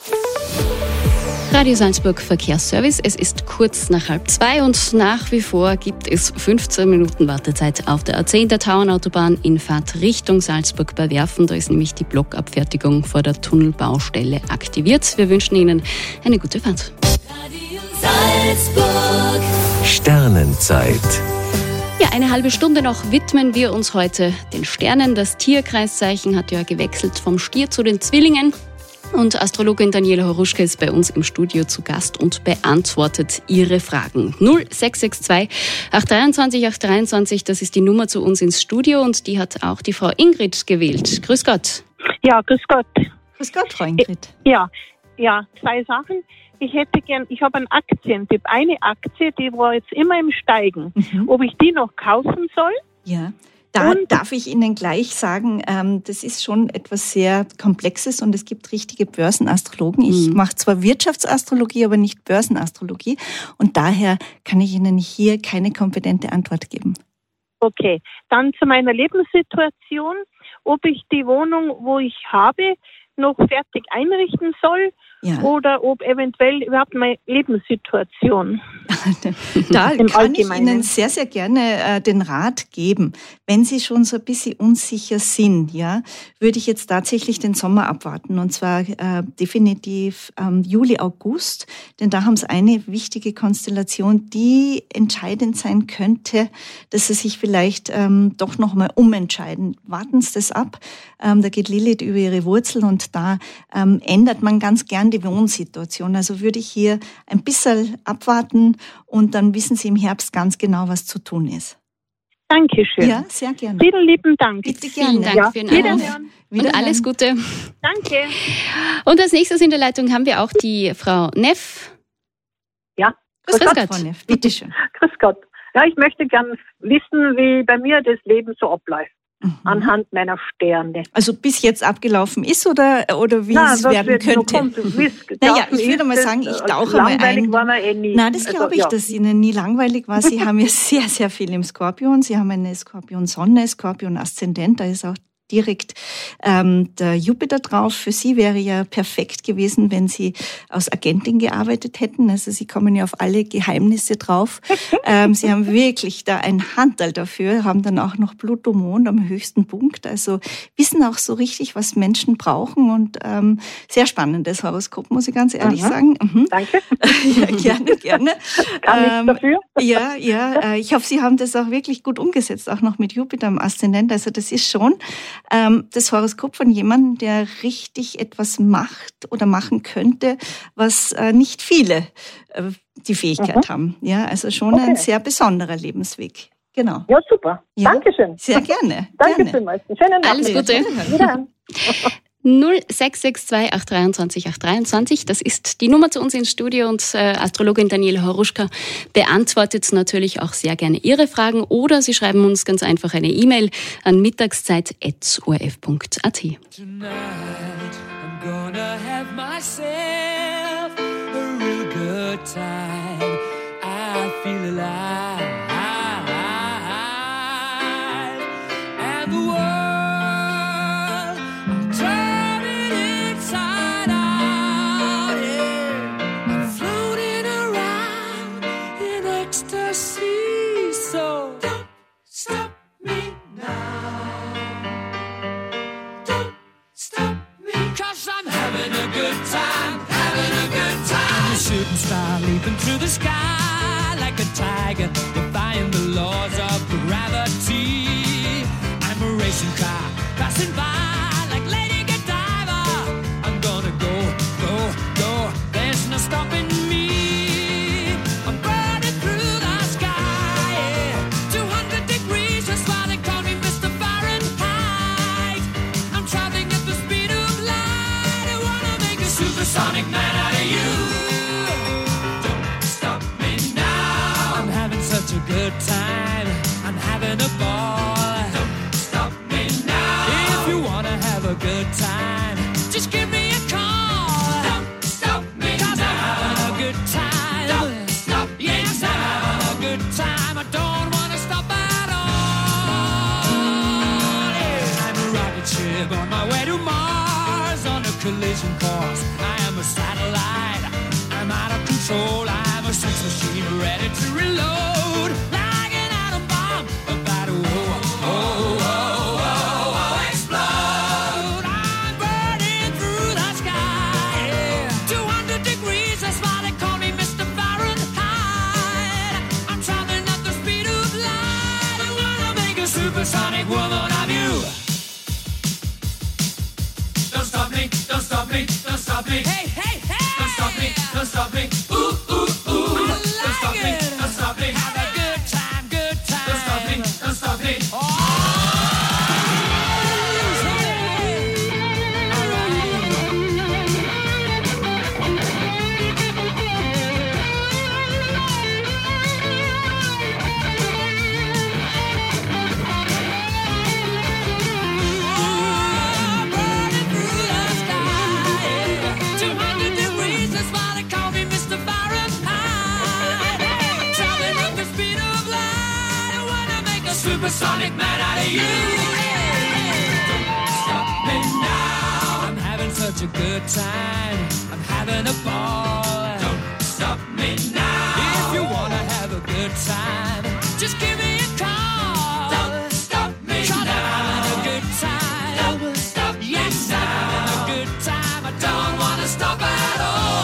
Radio Salzburg Verkehrsservice. Es ist kurz nach halb zwei und nach wie vor gibt es fünfzehn Minuten Wartezeit auf der A zehn der Tauernautobahn in Fahrt Richtung Salzburg bei Werfen. Da ist nämlich die Blockabfertigung vor der Tunnelbaustelle aktiviert. Wir wünschen Ihnen eine gute Fahrt. Radio Salzburg. Sternenzeit. Ja, eine halbe Stunde noch widmen wir uns heute den Sternen. Das Tierkreiszeichen hat ja gewechselt vom Stier zu den Zwillingen. Und Astrologin Daniela Horuschke ist bei uns im Studio zu Gast und beantwortet Ihre Fragen. null sechs sechs zwei acht dreiundzwanzig acht dreiundzwanzig, das ist die Nummer zu uns ins Studio und die hat auch die Frau Ingrid gewählt. Grüß Gott. Ja, grüß Gott. Grüß Gott, Frau Ingrid. Ja, ja, zwei Sachen. Ich hätte gern, ich habe einen Aktientipp. Eine Aktie, die war jetzt immer im Steigen. Mhm. Ob ich die noch kaufen soll? Ja. Da und darf ich Ihnen gleich sagen, ähm, das ist schon etwas sehr Komplexes und es gibt richtige Börsenastrologen. Ich mhm. mache zwar Wirtschaftsastrologie, aber nicht Börsenastrologie und daher kann ich Ihnen hier keine kompetente Antwort geben. Okay, dann zu meiner Lebenssituation, ob ich die Wohnung, wo ich habe, noch fertig einrichten soll ja. oder ob eventuell überhaupt meine Lebenssituation. Da kann ich Ihnen sehr, sehr gerne äh, den Rat geben. Wenn Sie schon so ein bisschen unsicher sind, ja, würde ich jetzt tatsächlich den Sommer abwarten und zwar äh, definitiv ähm, Juli, August, denn da haben Sie eine wichtige Konstellation, die entscheidend sein könnte, dass Sie sich vielleicht ähm, doch nochmal umentscheiden. Warten Sie das ab. Ähm, da geht Lilith über ihre Wurzel und da ähm, ändert man ganz gern die Wohnsituation. Also würde ich hier ein bisschen abwarten und dann wissen Sie im Herbst ganz genau, was zu tun ist. Dankeschön. Ja, sehr gerne. Vielen lieben Dank. Bitte gerne. Vielen Dank ja. für den Anruf. Und alles Gute. Danke. Und als nächstes in der Leitung haben wir auch die Frau Neff. Ja. Grüß, Grüß Gott, Gott, Frau Neff. Bitte schön. Grüß Gott. Ja, ich möchte gerne wissen, wie bei mir das Leben so abläuft. Mhm. Anhand meiner Sterne. Also bis jetzt abgelaufen ist oder, oder wie Na, es werden könnte? Kommt, naja, ich würde mal sagen, ich tauche mal ein. Langweilig war man eh nie. Nein, das glaube also, ich, ja. dass Ihnen nie langweilig war. Sie haben ja sehr, sehr viel im Skorpion. Sie haben eine Skorpion-Sonne, Skorpion-Aszendent. Da ist auch direkt ähm, der Jupiter drauf. Für Sie wäre ja perfekt gewesen, wenn Sie als Agentin gearbeitet hätten. Also Sie kommen ja auf alle Geheimnisse drauf. ähm, Sie haben wirklich da ein Handteil dafür, haben dann auch noch Pluto-Mond am höchsten Punkt. Also wissen auch so richtig, was Menschen brauchen und ähm, sehr spannendes Horoskop, muss ich ganz ehrlich Aha. sagen. Mhm. Danke. Ja, gerne, gerne. Kann ähm, ich dafür? Ja, ja. Äh, ich hoffe, Sie haben das auch wirklich gut umgesetzt, auch noch mit Jupiter im Aszendent. Also das ist schon ähm, das Horoskop von jemandem, der richtig etwas macht oder machen könnte, was äh, nicht viele äh, die Fähigkeit mhm. haben. Ja, also schon okay. ein sehr besonderer Lebensweg. Genau. Ja, super. Ja, Dankeschön. Sehr gerne. Danke gerne. vielmals. Schönen Alles Nachmittag. Gute. Wiederhören. null sechs sechs zwei acht drei zwei acht drei zwei, das ist die Nummer zu uns ins Studio und äh, Astrologin Daniela Horuschka beantwortet natürlich auch sehr gerne Ihre Fragen oder Sie schreiben uns ganz einfach eine E-Mail an mittagszeit at o r f punkt a t. Tonight I'm gonna have myself a real good time. I feel alive. And the world I'm turning inside out. Yeah. I'm floating around in ecstasy. So don't stop me now. Don't stop me, 'cause I'm having a good time, having a good time. I'm a shooting star leaping through the sky like a tiger, defying the laws of gravity. I'm a racing car passing by like Lady Godiva. I'm gonna go, go, go. There's no stopping me. I'm burning through the sky, yeah. two hundred degrees, that's why they call me Mister Fahrenheit. I'm traveling at the speed of light. I wanna make a supersonic man out of you. Don't stop me now. I'm having such a good time. I'm having a ball. Don't stop me now. If you wanna have a good time, just give me a call. Don't stop me 'cause now. I'm having a good time. Don't stop me yes, now. I'm having a good time. I don't wanna stop at all. Yeah. I'm a rocket ship on my way to Mars on a collision course. I am a satellite. I'm out of control. I'm a sex machine ready to reload. Like an atom bomb about to oh, oh, oh, oh, oh, explode. I'm burning through the sky. Yeah. two hundred degrees, that's why they call me Mister Fahrenheit. I'm traveling at the speed of light. I wanna make a supersonic woman of you. Don't stop me, don't stop me, don't stop me. Hey, hey, hey! Don't stop me, don't stop me. Ooh, ooh, ooh. I like don't stop it. me, don't stop me. Have a good time, good time. Don't stop me, don't stop me. two hundred degrees, that's why they call me Mister Fahrenheit. Traveling at the speed of light. I wanna make a supersonic man out of you. Don't stop me now. I'm having such a good time. I'm having a ball. Don't stop me now. If you wanna have a good time, just give me a call. Don't stop me 'cause now. I'm having a good time. Don't stop yes, me now. I'm having a good time. I don't wanna stop at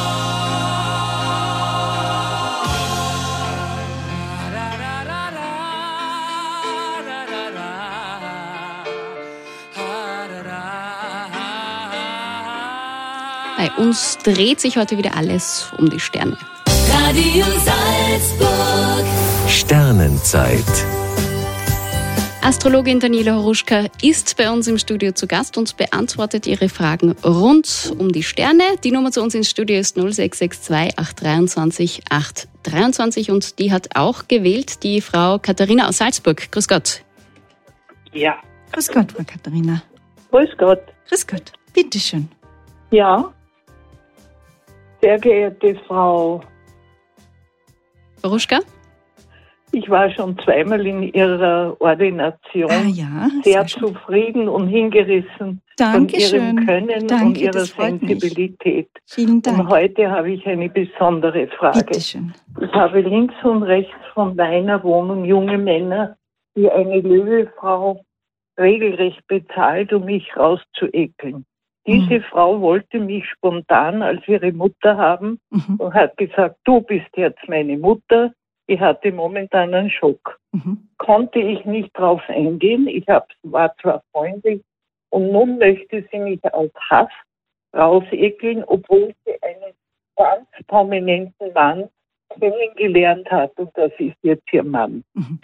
Bei uns dreht sich heute wieder alles um die Sterne. Radio Salzburg. Sternenzeit. Astrologin Daniela Horuschka ist bei uns im Studio zu Gast und beantwortet Ihre Fragen rund um die Sterne. Die Nummer zu uns ins Studio ist null sechs sechs zwei acht drei zwei acht drei zwei und die hat auch gewählt die Frau Katharina aus Salzburg. Grüß Gott. Ja. Grüß Gott, Frau Katharina. Grüß Gott. Grüß Gott. Bitteschön. Ja. Sehr geehrte Frau, Horuschka? ich war schon zweimal in Ihrer Ordination Ah, ja, sehr, sehr zufrieden und hingerissen Dankeschön. von Ihrem Können Danke, und Ihrer das freut mich. Sensibilität. Vielen Dank. Und heute habe ich eine besondere Frage. Bitteschön. Ich habe links und rechts von meiner Wohnung junge Männer, die eine Löwefrau regelrecht bezahlt, um mich rauszuekeln. Diese mhm. Frau wollte mich spontan als ihre Mutter haben mhm. und hat gesagt, du bist jetzt meine Mutter. Ich hatte momentan einen Schock. Mhm. Konnte ich nicht drauf eingehen. Ich hab, war zwar freundlich und nun möchte sie mich aus Hass rausekeln, obwohl sie einen ganz prominenten Mann kennengelernt hat und das ist jetzt ihr Mann. Mhm.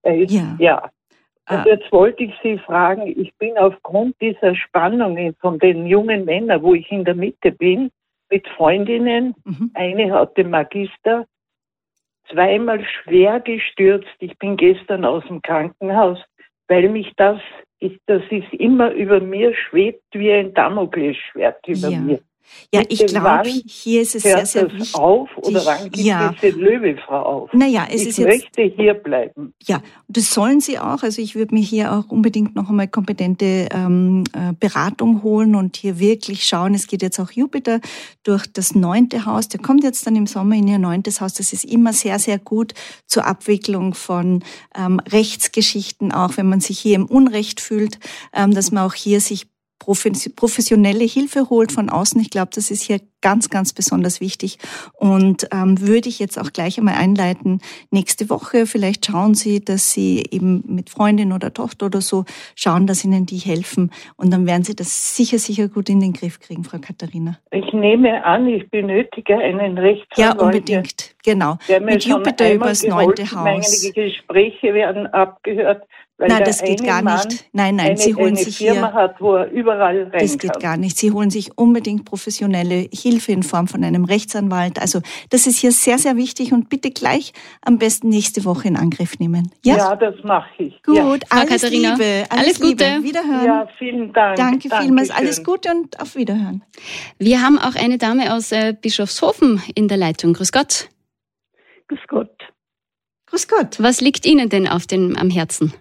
Äh, Ja. ja. Und Ah. jetzt wollte ich Sie fragen, ich bin aufgrund dieser Spannungen von den jungen Männern, wo ich in der Mitte bin, mit Freundinnen, eine hat den Magister, zweimal schwer gestürzt. Ich bin gestern aus dem Krankenhaus, weil mich das, ich, das ist immer über mir, schwebt wie ein Damoklesschwert über Ja. mir. Ja, Bitte, ich glaube, wann hier ist es hört sehr, sehr das wichtig. auf oder wann gibt Ja. diese Löwefrau auf? Naja, es ich ist jetzt- möchte hier bleiben. Ja, das sollen Sie auch. Also ich würde mir hier auch unbedingt noch einmal kompetente ähm, äh, Beratung holen und hier wirklich schauen. Es geht jetzt auch Jupiter durch das neunte Haus. Der kommt jetzt dann im Sommer in Ihr neuntes Haus. Das ist immer sehr, sehr gut zur Abwicklung von ähm, Rechtsgeschichten, auch wenn man sich hier im Unrecht fühlt, ähm, dass man auch hier sich professionelle Hilfe holt von außen. Ich glaube, das ist hier ganz, ganz besonders wichtig. Und ähm, würde ich jetzt auch gleich einmal einleiten, nächste Woche, vielleicht schauen Sie, dass Sie eben mit Freundin oder Tochter oder so schauen, dass Ihnen die helfen. Und dann werden Sie das sicher, sicher gut in den Griff kriegen, Frau Katharina. Ich nehme an, ich benötige einen Rechtsanwalt. Ja, unbedingt, genau. Der mir Mit schon Jupiter einmal übers geholfen, neunte Haus. Meine Gespräche werden abgehört. Weil Nein, der das geht eine gar Mann nicht. Nein, nein, eine, Sie holen eine sich Firma hier... hat, wo er überall rein Das geht kann. gar nicht. Sie holen sich unbedingt professionelle Hilfe in Form von einem Rechtsanwalt. Also das ist hier sehr, sehr wichtig und bitte gleich am besten nächste Woche in Angriff nehmen. Ja, Ja, das mache ich. gut. Ja. Alles Katharina, Liebe. alles Gute. Liebe. Wiederhören. Ja, vielen Dank. Danke Dankeschön. vielmals. Alles Gute und auf Wiederhören. Wir haben auch eine Dame aus äh, Bischofshofen in der Leitung. Grüß Gott. Grüß Gott. Grüß Gott. Was liegt Ihnen denn auf den, am Herzen?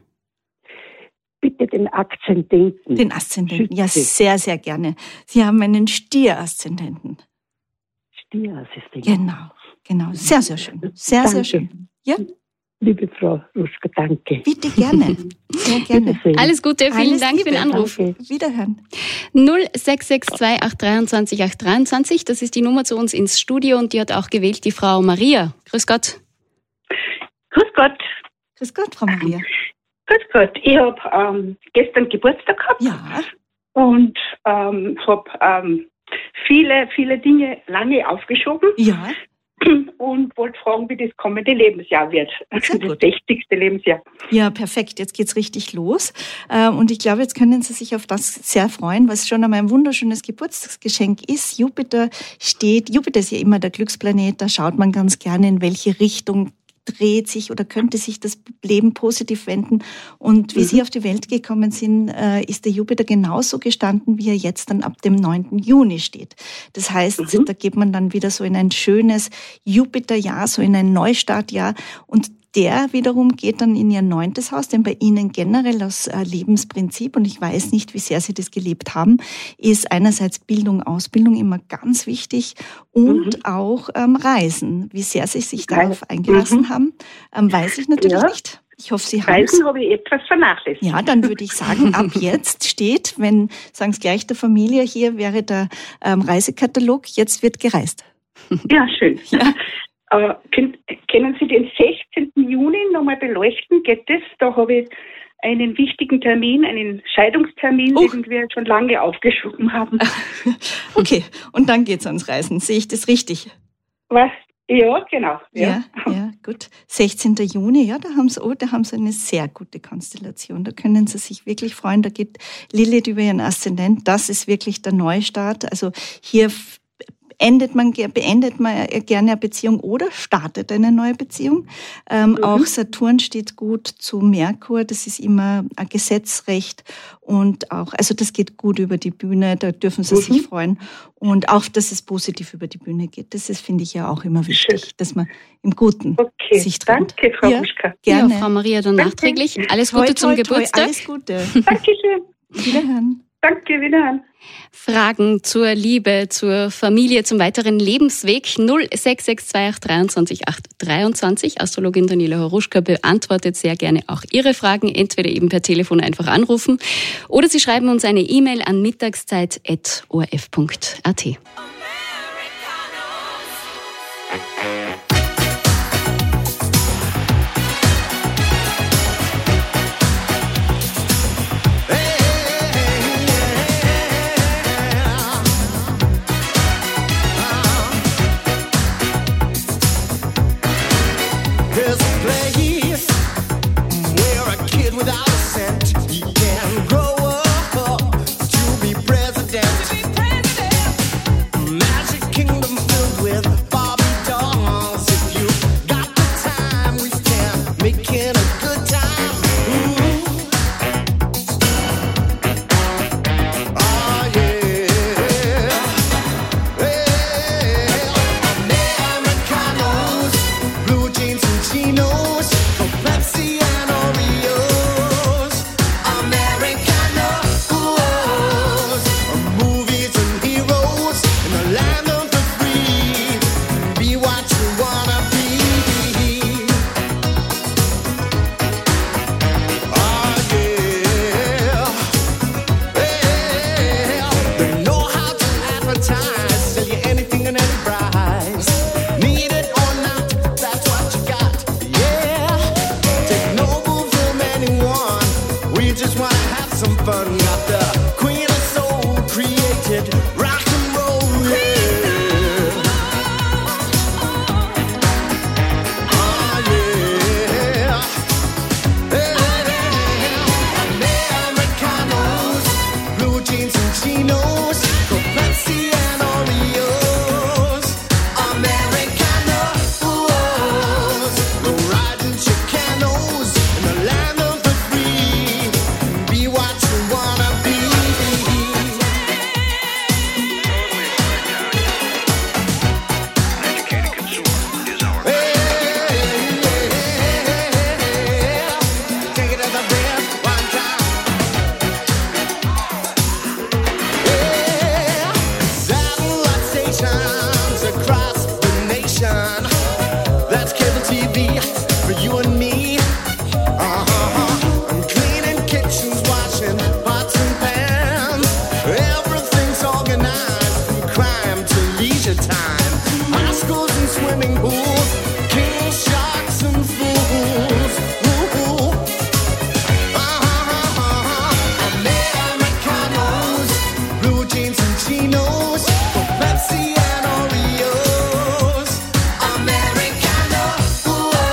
Bitte den Aszendenten. Den Aszendenten, ja, Schütze. sehr, sehr gerne. Sie haben einen Stier-Aszendenten. Stierassistent. Genau, genau. Sehr, sehr schön. Sehr, Danke. sehr schön. Ja, Liebe Frau Ruschka, danke. bitte gerne. Sehr gerne. Wiedersehen. Alles Gute, vielen Alles Dank für den Liebe. Anruf. Danke. Wiederhören. null sechs sechs zwei acht dreiundzwanzig acht dreiundzwanzig, das ist die Nummer zu uns ins Studio und die hat auch gewählt die Frau Maria. Grüß Gott. Grüß Gott. Grüß Gott, Frau Maria. Grüß Gott. Ich habe ähm, gestern Geburtstag gehabt Ja. und ähm, habe ähm, viele, viele Dinge lange aufgeschoben Ja. und wollte fragen, wie das kommende Lebensjahr wird. Sehr Das gut. sechzigste Lebensjahr. Ja, perfekt. Jetzt geht's richtig los. Äh, Und ich glaube, jetzt können Sie sich auf das sehr freuen, was schon einmal ein wunderschönes Geburtstagsgeschenk ist. Jupiter steht, Jupiter ist ja immer der Glücksplanet, da schaut man ganz gerne, in welche Richtung dreht sich oder könnte sich das Leben positiv wenden. Und wie Mhm. Sie auf die Welt gekommen sind, äh, ist der Jupiter genauso gestanden, wie er jetzt dann ab dem neunten Juni steht. Das heißt, Mhm. da geht man dann wieder so in ein schönes Jupiterjahr, so in ein Neustartjahr. Und der wiederum geht dann in Ihr neuntes Haus, denn bei Ihnen generell aus äh, Lebensprinzip, und ich weiß nicht, wie sehr Sie das gelebt haben, ist einerseits Bildung, Ausbildung immer ganz wichtig und Mhm. auch ähm, Reisen. Wie sehr Sie sich Reisen. darauf eingelassen Mhm. haben, ähm, weiß ich natürlich Ja. nicht. Ich hoffe, Sie haben es. Reisen habe ich etwas vernachlässigt. Ja, dann würde ich sagen, ab jetzt steht, wenn, sagen Sie gleich der Familie, hier wäre der ähm, Reisekatalog, jetzt wird gereist. Ja, schön. Aber können, können Sie den sechzehnten Juni nochmal beleuchten? Geht das? Da habe ich einen wichtigen Termin, einen Scheidungstermin, Oh. den wir schon lange aufgeschoben haben. Okay, und dann geht's ans Reisen. Sehe ich das richtig? Was? Ja, genau. Ja, ja, gut. sechzehnten Juni, ja, da haben Sie, oh, da haben Sie eine sehr gute Konstellation. Da können Sie sich wirklich freuen. Da geht Lilith über Ihren Aszendent. Das ist wirklich der Neustart. Also hier f- endet man, ge- beendet man gerne eine Beziehung oder startet eine neue Beziehung. Ähm, Mhm. Auch Saturn steht gut zu Merkur. Das ist immer ein Gesetzrecht und auch, also das geht gut über die Bühne. Da dürfen Sie Mhm. sich freuen. Und auch, dass es positiv über die Bühne geht. Das ist, finde ich ja auch immer wichtig, dass man im Guten Okay, sich trennt. danke, Frau Ja, Ruschka. gerne. Ja, Frau Maria, dann nachträglich. Alles Gute Toi, zum toi, toi, Geburtstag. Alles Gute. Dankeschön. Wiederhören. Danke, wiederhören. Fragen zur Liebe, zur Familie, zum weiteren Lebensweg null sechs sechs zwei acht dreiundzwanzig acht dreiundzwanzig. Astrologin Daniela Horuschka beantwortet sehr gerne auch Ihre Fragen, entweder eben per Telefon einfach anrufen oder Sie schreiben uns eine E-Mail an mittagszeit at o r f punkt a t. There's a place Chinos for Pepsi and Oreos. Americanos, no riding Chicanos in the land of the free. Be what you wanna be. Take it as a breath one time. Yeah, satellite stations across the nation. That's cable T V for you and me. Uh-huh. I'm cleaning kitchens, washing pots and pans. Everything's organized from crime to leisure time. High schools and swimming pools, king sharks and fools. Ooh. Uh-huh. Americanos, blue jeans and chinos for Pepsi and Oreos. Americanos,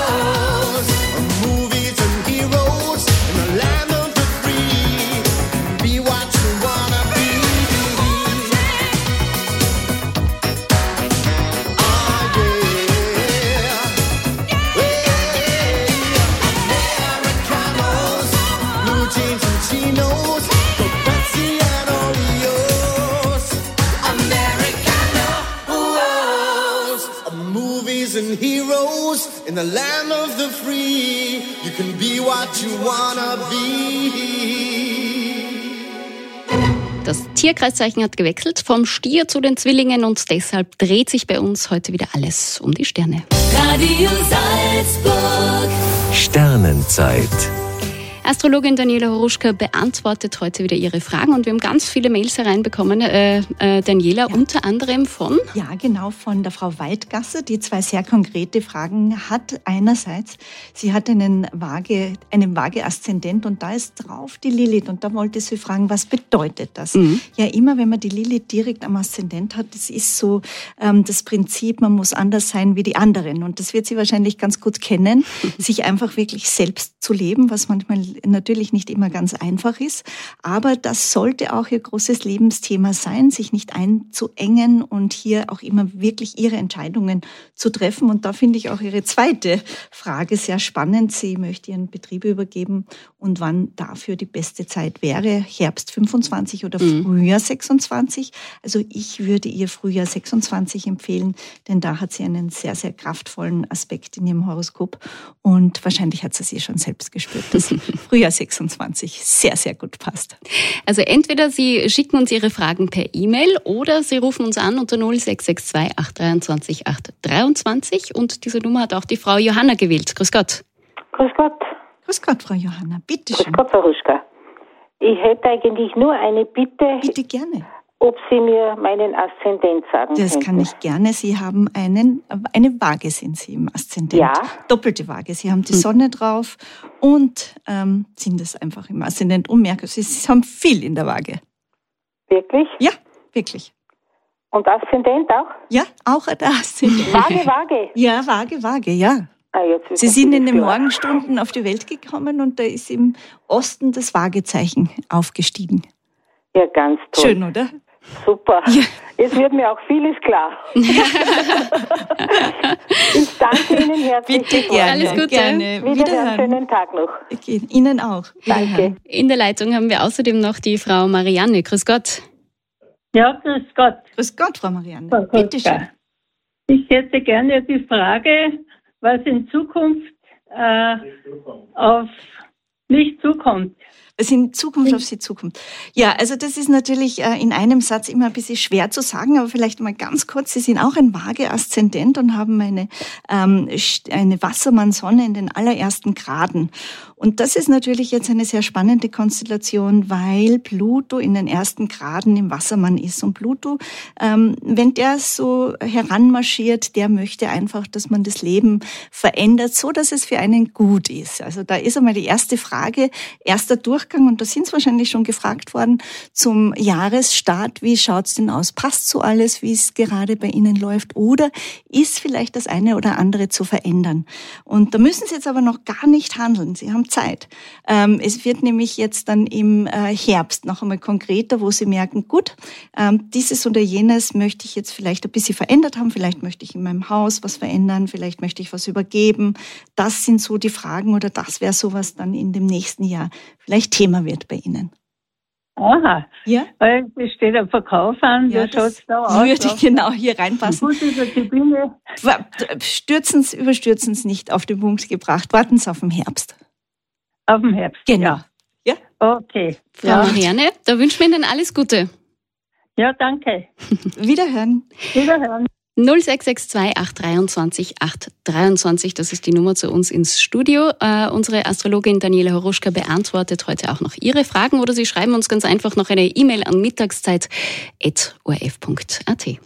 movies and heroes in the land of the free. Be what you wanna be. Oh yeah. Americanos, blue jeans and chinos for Pepsi and Oreos. Americanos, movies and heroes in the land of the free. You can be what you wanna be. Das Tierkreiszeichen hat gewechselt vom Stier zu den Zwillingen und deshalb dreht sich bei uns heute wieder alles um die Sterne. Radio Salzburg. Sternenzeit. Astrologin Daniela Horuschka beantwortet heute wieder Ihre Fragen und wir haben ganz viele Mails hereinbekommen. Äh, äh, Daniela, ja. Unter anderem von? Ja, genau, von der Frau Waldgasser, die zwei sehr konkrete Fragen hat. Einerseits, sie hat einen Waage, einen Waage-Aszendent und da ist drauf die Lilith und da wollte sie fragen, was bedeutet das? Mhm. Ja, immer wenn man die Lilith direkt am Aszendent hat, das ist so ähm, das Prinzip, man muss anders sein wie die anderen und das wird sie wahrscheinlich ganz gut kennen, sich einfach wirklich selbst zu leben, was manchmal natürlich nicht immer ganz einfach ist, aber das sollte auch ihr großes Lebensthema sein, sich nicht einzuengen und hier auch immer wirklich ihre Entscheidungen zu treffen. Und da finde ich auch ihre zweite Frage sehr spannend. Sie möchte ihren Betrieb übergeben und wann dafür die beste Zeit wäre, Herbst fünfundzwanzig oder mhm. Frühjahr sechsundzwanzig. Also ich würde ihr Frühjahr sechsundzwanzig empfehlen, denn da hat sie einen sehr, sehr kraftvollen Aspekt in ihrem Horoskop und wahrscheinlich hat sie es eh schon selbst gespürt, dass Frühjahr sechsundzwanzig sehr, sehr gut passt. Also entweder Sie schicken uns Ihre Fragen per E-Mail oder Sie rufen uns an unter null sechs sechs zwei acht zwei drei acht drei und diese Nummer hat auch die Frau Johanna gewählt. Grüß Gott. Grüß Gott. Grüß Gott, Frau Johanna. Bitte schön. Grüß Gott, Frau Ruschka. Ich hätte eigentlich nur eine Bitte. Bitte gerne. Ob Sie mir meinen Aszendent sagen Das könnten. kann ich gerne. Sie haben einen, eine Waage sind Sie im Aszendent. Ja. Doppelte Waage. Sie haben die Sonne drauf und ähm, sind es einfach im Aszendent. Und merken, Sie, Sie haben viel in der Waage. Wirklich? Ja, wirklich. Und Aszendent auch? Ja, auch der Aszendent. Waage, Waage? Ja, Waage, Waage, ja. Ah, jetzt Sie sind in den Morgenstunden auf die Welt gekommen und da ist im Osten das Waagezeichen aufgestiegen. Ja, ganz toll. Schön, oder? Super. Ja. Jetzt wird mir auch vieles klar. Ich danke Ihnen herzlich. Bitte gerne. Alles Gute. Gerne. Wieder Wiederhören. einen schönen Tag noch. Okay. Ihnen auch. Danke. In der Leitung haben wir außerdem noch die Frau Marianne. Grüß Gott. Ja, grüß Gott. Grüß Gott, Frau Marianne. Frau Bitte schön. Ich hätte gerne die Frage, was in Zukunft äh, auf mich zukommt. Was in Zukunft auf Sie zukommt. Ja, also das ist natürlich äh, in einem Satz immer ein bisschen schwer zu sagen, aber vielleicht mal ganz kurz. Sie sind auch ein Waage-Aszendent und haben eine, ähm, eine Wassermann-Sonne in den allerersten Graden. Und das ist natürlich jetzt eine sehr spannende Konstellation, weil Pluto in den ersten Graden im Wassermann ist. Und Pluto, ähm, wenn der so heranmarschiert, der möchte einfach, dass man das Leben verändert, so dass es für einen gut ist. Also da ist einmal die erste Frage, erster Durchgang Durchgang, und da sind Sie wahrscheinlich schon gefragt worden, zum Jahresstart, wie schaut's denn aus? Passt so alles, wie es gerade bei Ihnen läuft? Oder ist vielleicht das eine oder andere zu verändern? Und da müssen Sie jetzt aber noch gar nicht handeln. Sie haben Zeit. Ähm, es wird nämlich jetzt dann im äh, Herbst noch einmal konkreter, wo Sie merken, gut, ähm, dieses oder jenes möchte ich jetzt vielleicht ein bisschen verändert haben. Vielleicht möchte ich in meinem Haus was verändern. Vielleicht möchte ich was übergeben. Das sind so die Fragen, oder das wäre so, was dann in dem nächsten Jahr vielleicht Thema wird bei Ihnen. Aha. Ja? Weil es steht ein Verkauf an, Ja, da schaut es da aus. würde genau hier reinpassen. Gut über die Bühne. Stürzen Sie, überstürzen Sie nicht, auf den Punkt gebracht. Warten Sie auf den Herbst. Auf den Herbst. Genau. Ja? Okay. Frau Ja. Marianne, da wünschen wir Ihnen alles Gute. Ja, danke. Wiederhören. Wiederhören. null sechs sechs zwei acht dreiundzwanzig acht dreiundzwanzig, das ist die Nummer zu uns ins Studio. Äh, unsere Astrologin Daniela Horoschka beantwortet heute auch noch Ihre Fragen, oder Sie schreiben uns ganz einfach noch eine E-Mail an mittagszeit at o r f punkt a t.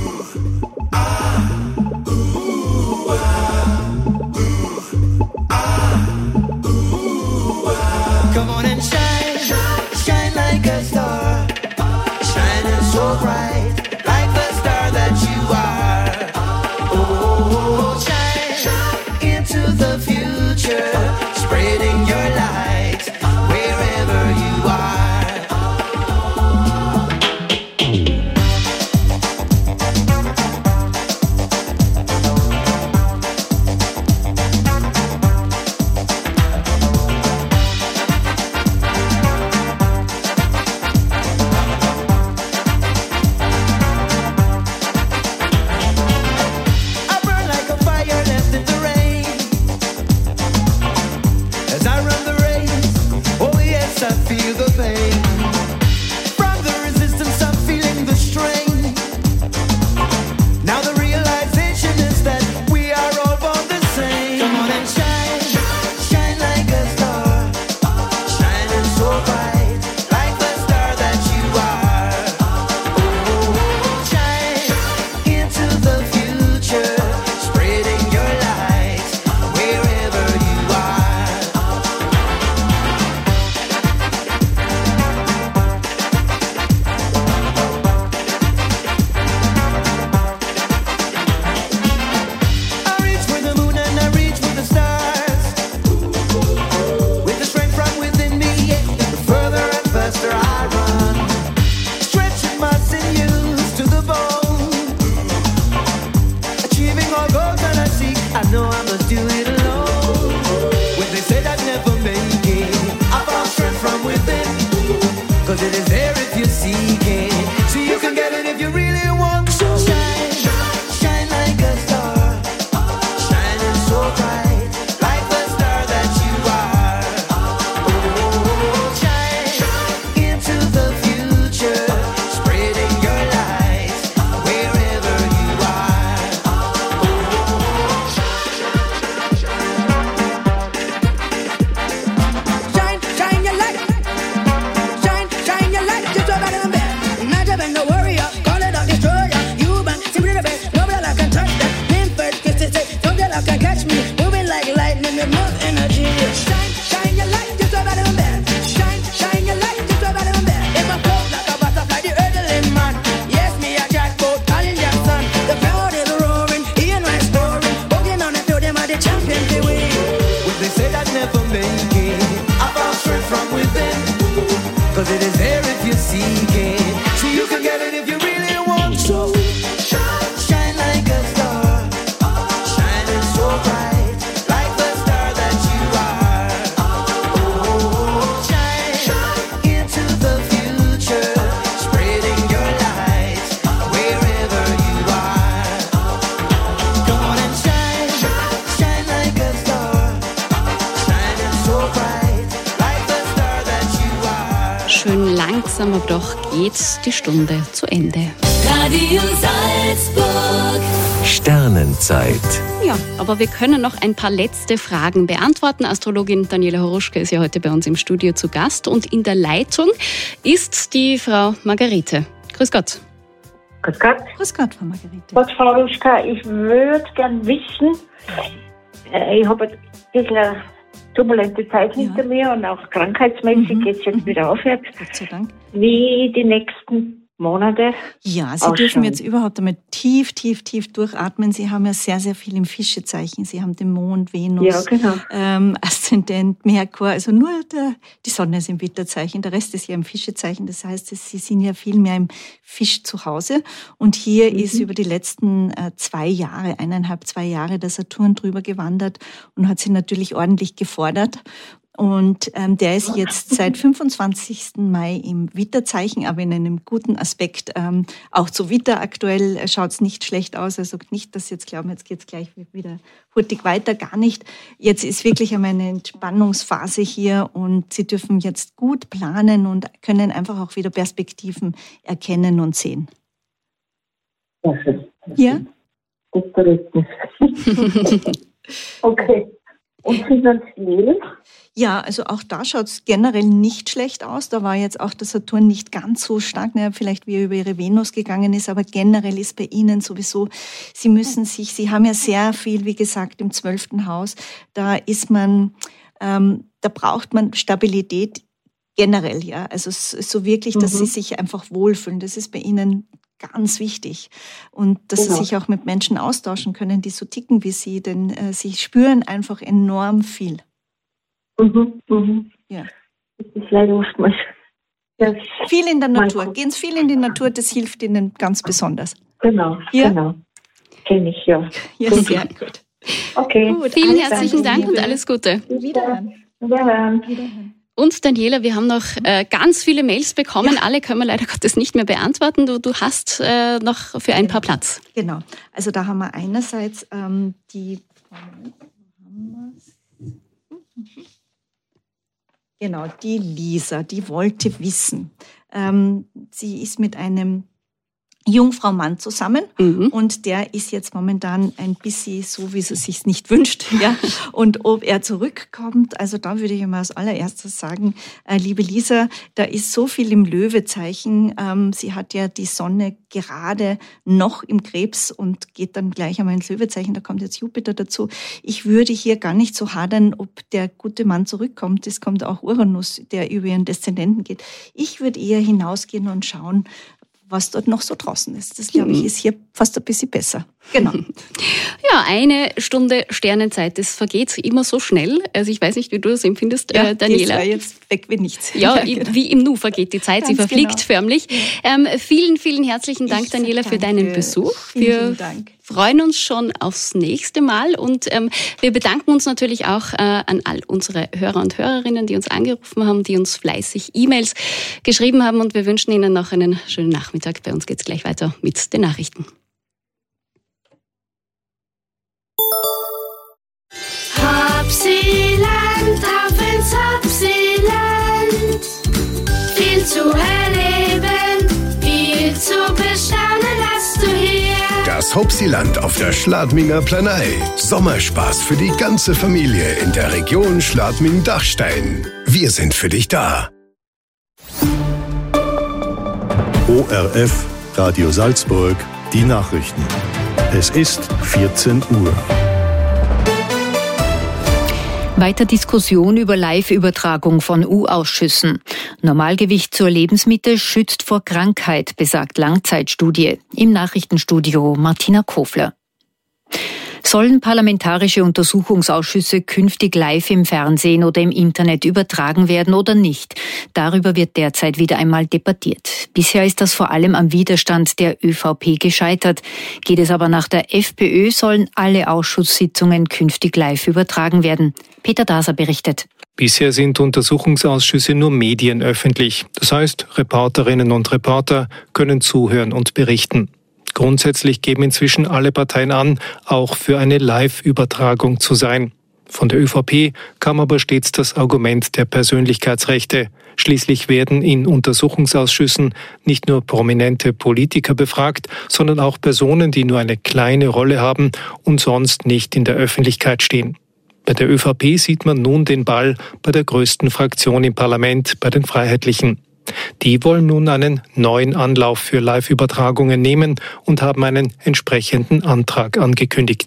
Come on and shine, shine like a star, shining so bright, like the star that you are. Oh, shine into the future, spreading your light wherever you are. I burn like a fire left in the rain. As I run the race, oh yes, I feel the pain. From the resistance, I'm feeling the strain. Now the realization is that we are all born the same. Come on and shine, shine like a star, shining so bright, like the star that you are. Oh, shine into the future, spreading your light wherever you are. I reach for the moon and I reach for the stars. With the strength from within me, the further and faster I run. Stretching my sinews to the bone. Achieving all goals that I seek, I know I must do it alone. When they said I'd never make it, I found strength from within. Cause it is there if you seek it. So you can get it if you really want to. Shine, shine like a star, shining so bright, like the star that you are. Oh, shine into the future, spreading your light wherever you are. Shine, shine your light. Shine, shine your light. Just about in the bed. Not even no warrior. Call it a destroyer. You man, simply the best. Nobody like can touch that. Name first, kiss it, say. Nobody like can catch me. Moving like lightning with more energy. Shine, shine your light. Just about in the bed. Shine, shine your light. Just about in the bed. In my flow like a butterfly, the earthling man. Yes, me a jackpot, Colin Jackson. The crowd is roaring. Ian Rice scoring. Walking on the field, them are the champions they win. When they said I'd never make it, I found strength from within. Cause it is there if you seek it. So you can get it if you really want to. Shine, shine like a star, shining so bright, like the star that you are. Oh, shine into the future, spreading your light wherever you are. Come on and shine, shine like a star, shining so bright, like the star that you are. Schön langsam, aber doch geht die Stunde zu Ende. Radio Salzburg. Sternenzeit. Ja, aber wir können noch ein paar letzte Fragen beantworten. Astrologin Daniela Horoschka ist ja heute bei uns im Studio zu Gast, und in der Leitung ist die Frau Margarete. Grüß Gott. Grüß Gott. Grüß Gott, Frau Margarete. Gott, Frau Ruschka, ich würde gern wissen, äh, ich habe ein bisschen ein turbulente Zeit hinter mir und auch krankheitsmäßig mhm. geht es jetzt wieder aufwärts. Gott sei Dank. Wie die nächsten Monate Ja, Sie ausschauen. dürfen jetzt überhaupt einmal tief, tief, tief durchatmen. Sie haben ja sehr, sehr viel im Fischezeichen. Sie haben den Mond, Venus, Ja, genau. ähm, Aszendent, Merkur. Also nur der, die Sonne ist im Widderzeichen, der Rest ist ja im Fischezeichen. Das heißt, Sie sind ja viel mehr im Fisch zu Hause. Und hier Mhm. ist über die letzten äh, zwei Jahre, eineinhalb, zwei Jahre der Saturn drüber gewandert und hat Sie natürlich ordentlich gefordert. Und ähm, der ist jetzt seit fünfundzwanzigsten Mai im Widderzeichen, aber in einem guten Aspekt. Ähm, auch zu Widder aktuell schaut es nicht schlecht aus. Also nicht, dass Sie jetzt glauben, jetzt geht es gleich wieder hurtig weiter, gar nicht. Jetzt ist wirklich einmal eine Entspannungsphase hier und Sie dürfen jetzt gut planen und können einfach auch wieder Perspektiven erkennen und sehen. Ja? Gut berichten. Okay. Und finanziell? Ja, also auch da schaut es generell nicht schlecht aus. Da war jetzt auch der Saturn nicht ganz so stark, naja, vielleicht wie er über ihre Venus gegangen ist, aber generell ist bei Ihnen sowieso, Sie müssen sich, Sie haben ja sehr viel, wie gesagt, im zwölften Haus, da ist man, ähm, da braucht man Stabilität generell, ja. Also es ist so wirklich, dass Mhm. Sie sich einfach wohlfühlen. Das ist bei Ihnen ganz wichtig. Und dass Genau. Sie sich auch mit Menschen austauschen können, die so ticken wie Sie, denn äh, Sie spüren einfach enorm viel. Mhm. Mhm. Ja. Das ist leider oftmals. Ja. Viel in der Natur. Gehen Sie viel in die Natur, das hilft Ihnen ganz besonders. Genau, Ja? genau. Kenne ich, ja. Ja, Gut. sehr gut. Okay. Gut, Vielen alles herzlichen Dank, Dank und Liebe. alles Gute. Wiederhören. Wiederhören. Wiederhören. Und Daniela, wir haben noch äh, ganz viele Mails bekommen. Alle können wir leider Gottes nicht mehr beantworten. Du, du hast äh, noch für ein paar Platz. Genau. Also da haben wir einerseits ähm, die... Genau, die Lisa, die wollte wissen. Ähm, sie ist mit einem Jungfrau-Mann zusammen Mhm. und der ist jetzt momentan ein bisschen so, wie sie sich nicht wünscht. Ja? Und ob er zurückkommt, also da würde ich mal als allererstes sagen, äh, liebe Lisa, da ist so viel im Löwezeichen. Ähm, sie hat ja die Sonne gerade noch im Krebs und geht dann gleich einmal ins Löwezeichen, da kommt jetzt Jupiter dazu. Ich würde hier gar nicht so hadern, ob der gute Mann zurückkommt. Es kommt auch Uranus, der über ihren Deszendenten geht. Ich würde eher hinausgehen und schauen, was dort noch so draußen ist. Das, glaube ich, ist hier fast ein bisschen besser. Genau. Ja, eine Stunde Sternenzeit, das vergeht immer so schnell. Also ich weiß nicht, wie du das empfindest, Ja, äh, Daniela. das war jetzt weg wie nichts. Ja, Ja, i- genau. wie im Nu vergeht die Zeit, sie Ganz verfliegt genau. förmlich. Ähm, vielen, vielen herzlichen Dank, Ich sag Daniela, für danke. deinen Besuch. Vielen, Wir vielen Dank. freuen uns schon aufs nächste Mal und ähm, wir bedanken uns natürlich auch äh, an all unsere Hörer und Hörerinnen, die uns angerufen haben, die uns fleißig E-Mails geschrieben haben und wir wünschen Ihnen noch einen schönen Nachmittag. Bei uns geht's gleich weiter mit den Nachrichten. Hopsiland, auf ins Hopsiland. Viel zu erleben, viel zu bestaunen hast du hier. Das Hopsiland auf der Schladminger Planei. Sommerspaß für die ganze Familie in der Region Schladming-Dachstein. Wir sind für dich da. O R F, Radio Salzburg, die Nachrichten. Es ist vierzehn Uhr. Weiter Diskussion über Live-Übertragung von U-Ausschüssen. Normalgewicht zur Lebensmitte schützt vor Krankheit, besagt Langzeitstudie. Im Nachrichtenstudio Martina Kofler. Sollen parlamentarische Untersuchungsausschüsse künftig live im Fernsehen oder im Internet übertragen werden oder nicht? Darüber wird derzeit wieder einmal debattiert. Bisher ist das vor allem am Widerstand der ÖVP gescheitert. Geht es aber nach der FPÖ, sollen alle Ausschusssitzungen künftig live übertragen werden. Peter Daser berichtet. Bisher sind Untersuchungsausschüsse nur medienöffentlich. Das heißt, Reporterinnen und Reporter können zuhören und berichten. Grundsätzlich geben inzwischen alle Parteien an, auch für eine Live-Übertragung zu sein. Von der ÖVP kam aber stets das Argument der Persönlichkeitsrechte. Schließlich werden in Untersuchungsausschüssen nicht nur prominente Politiker befragt, sondern auch Personen, die nur eine kleine Rolle haben und sonst nicht in der Öffentlichkeit stehen. Bei der ÖVP sieht man nun den Ball bei der größten Fraktion im Parlament, bei den Freiheitlichen. Die wollen nun einen neuen Anlauf für Live-Übertragungen nehmen und haben einen entsprechenden Antrag angekündigt.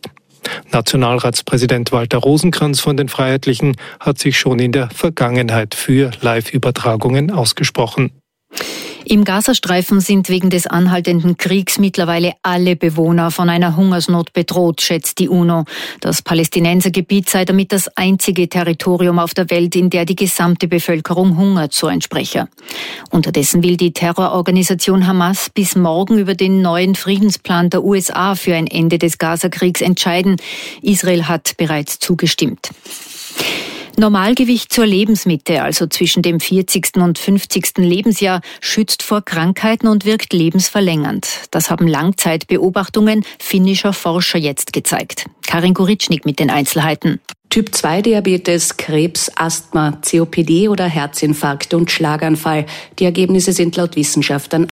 Nationalratspräsident Walter Rosenkranz von den Freiheitlichen hat sich schon in der Vergangenheit für Live-Übertragungen ausgesprochen. Im Gazastreifen sind wegen des anhaltenden Kriegs mittlerweile alle Bewohner von einer Hungersnot bedroht, schätzt die UNO. Das Palästinensergebiet sei damit das einzige Territorium auf der Welt, in der die gesamte Bevölkerung hungert, so ein Sprecher. Unterdessen will die Terrororganisation Hamas bis morgen über den neuen Friedensplan der U S A für ein Ende des Gazakriegs entscheiden. Israel hat bereits zugestimmt. Normalgewicht zur Lebensmitte, also zwischen dem vierzigsten und fünfzigsten Lebensjahr, schützt vor Krankheiten und wirkt lebensverlängernd. Das haben Langzeitbeobachtungen finnischer Forscher jetzt gezeigt. Karin Goritschnik mit den Einzelheiten. Typ zwei Diabetes, Krebs, Asthma, C O P D oder Herzinfarkt und Schlaganfall. Die Ergebnisse sind laut Wissenschaftlern